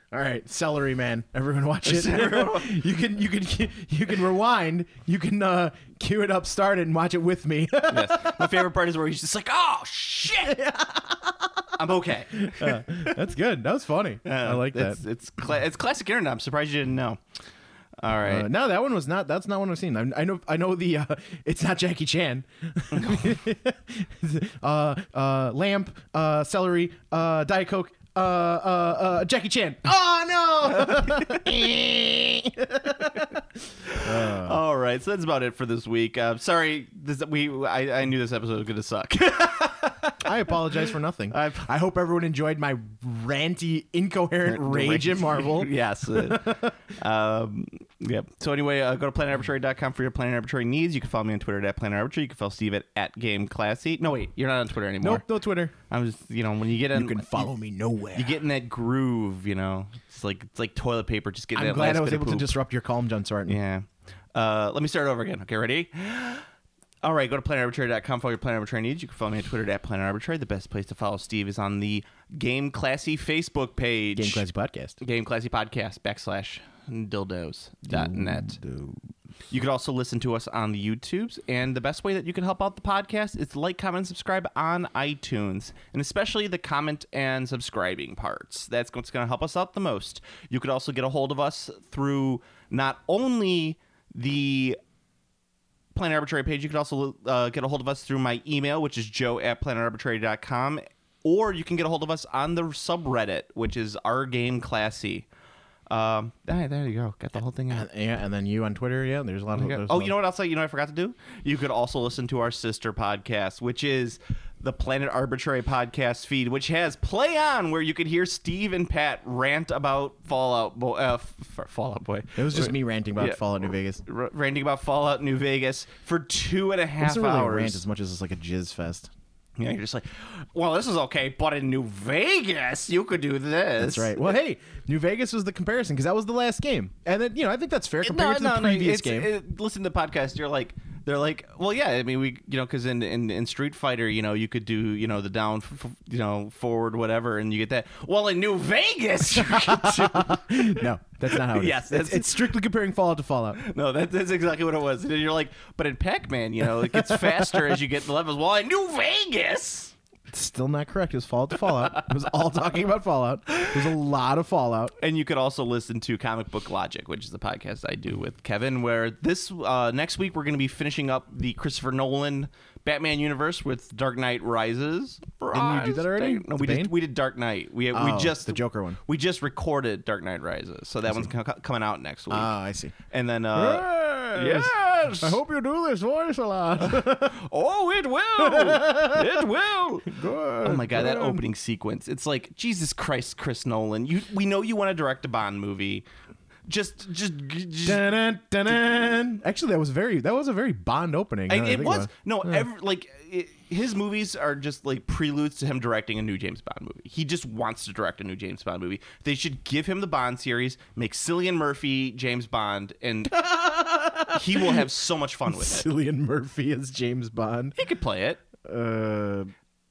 All right, Celery Man. Everyone watch it. you can you can you can rewind. You can uh, cue it up, start it, and watch it with me. Yes. My favorite part is where he's just like, "Oh shit, I'm okay." Uh, that's good. That was funny. I like that. It's it's, cla- it's classic internet. I'm surprised you didn't know. All right. Uh, no, that one was not. That's not one I've seen. I, I know. I know the. Uh, it's not Jackie Chan. uh, uh, lamp. Uh, celery. Uh, Diet Coke. Uh, uh, uh, Jackie Chan. Oh no! uh. All right, so that's about it for this week. Uh, sorry, this, we I, I knew this episode was going to suck. I apologize for nothing. I've- I hope everyone enjoyed my ranty, incoherent rage in Marvel. Yes. Uh, um, yep. So anyway, uh, go to planet arbitrary dot com for your Planet Arbitrary needs. You can follow me on Twitter at Planet Arbitrary. You can follow Steve at, at Game Classy. No, wait, you're not on Twitter anymore. Nope, no Twitter. I'm just, you know, when you get in, You can follow me nowhere. You get in that groove, you know. It's like it's like toilet paper. Just getting I'm that glad last I was bit of able to poop. disrupt your calm, John Sarton. Yeah. Uh, let me start over again. Okay, ready? All right, go to planet arbitrary dot com for all your Planet Arbitrary needs. You can follow me on Twitter at Planet Arbitrary. The best place to follow Steve is on the Game Classy Facebook page. Game Classy Podcast. Game Classy Podcast backslash dildos dot net. You could also listen to us on the YouTubes, and the best way that you can help out the podcast is to like, comment, and subscribe on iTunes, and especially the comment and subscribing parts. That's what's going to help us out the most. You could also get a hold of us through not only the Planet Arbitrary page, you could also uh, get a hold of us through my email, which is joe at planet arbitrary dot com, or you can get a hold of us on the subreddit, which is Our Game Classy. Um, ah, there you go. Got the whole thing out. And, yeah, and then you on Twitter. Yeah, there's a lot of. Yeah. there's a Oh, lot- you know what else? I, you know what I forgot to do? You could also listen to our sister podcast, which is the Planet Arbitrary podcast feed, which has Play On, where you could hear Steve and Pat rant about Fallout Boy. Uh, f- Fallout Boy. It was just me ranting about Yeah. Fallout New Vegas. R- ranting about Fallout New Vegas for two and a half It's not really a hours. rant as much as it's like a jizz fest. Yeah, you're just like, well, this is okay, but in New Vegas, you could do this. That's right. Well, hey, New Vegas was the comparison because that was the last game, and then you know I think that's fair compared to the previous it's- game. It, listen to the podcast. You're like, they're like, well, yeah. I mean, we, you know, because in, in in Street Fighter, you know, you could do, you know, the down, f- f- you know, forward, whatever, and you get that. Well, in New Vegas, you could do. No, that's not how it is. Yes, it's, that's- it's strictly comparing Fallout to Fallout. No, that, that's exactly what it was. And then you're like, but in Pac-Man, you know, it gets faster as you get the levels. Well, in New Vegas. It's still not correct. It was Fallout to Fallout. It was all talking about Fallout. There's a lot of Fallout. And you could also listen to Comic Book Logic, which is the podcast I do with Kevin, where this uh, next week we're going to be finishing up the Christopher Nolan Batman universe with Dark Knight Rises. Didn't you do that already? No, With we Bane? did, we did Dark Knight. We Oh, we just the Joker one. We just recorded Dark Knight Rises, so that one's co- coming out next week. Oh, I see. and then uh, Yes. yes, I hope you do this voice a lot. oh, it will, it will. Good. Oh my god, that good. opening sequence. It's like, Jesus Christ, Chris Nolan. You we know you want to direct a Bond movie. Just just, just Dun-dun, dun-dun. Actually, that was very that was a very Bond opening. now I- that I it think was about no every, like it, his movies are just like preludes to him directing a new James Bond movie. He just wants to direct a new James Bond movie. They should give him the Bond series, make Cillian Murphy James Bond, and he will have so much fun with it. Cillian Murphy as James Bond. He could play it. Uh,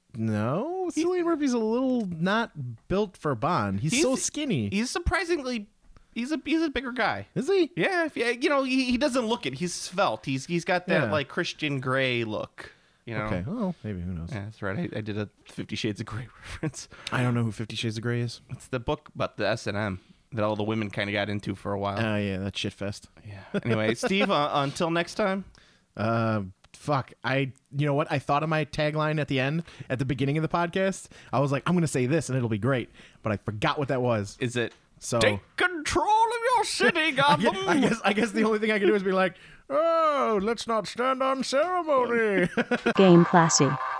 no, Cillian Murphy's a little not built for Bond. He's, so skinny. He's surprisingly he's a he's a bigger guy. Is he? Yeah, if, yeah, you know, he, he doesn't look it. He's svelte. He's he's got that Yeah. like Christian Grey look. You know. Okay. Oh, maybe who knows? Yeah, that's right. I, I did a Fifty Shades of Grey reference. I don't know who Fifty Shades of Grey is. It's the book about the S and M that all the women kind of got into for a while. Oh yeah, that shit fest. yeah. Anyway, Steve, uh, until next time. Uh, fuck. I. You know what? I thought of my tagline at the end, at the beginning of the podcast. I was like, I'm gonna say this and it'll be great, but I forgot what that was. Is it So take control of your city, I Gotham? guess, I guess I guess the only thing I can do is be like, oh, let's not stand on ceremony. Game Classy.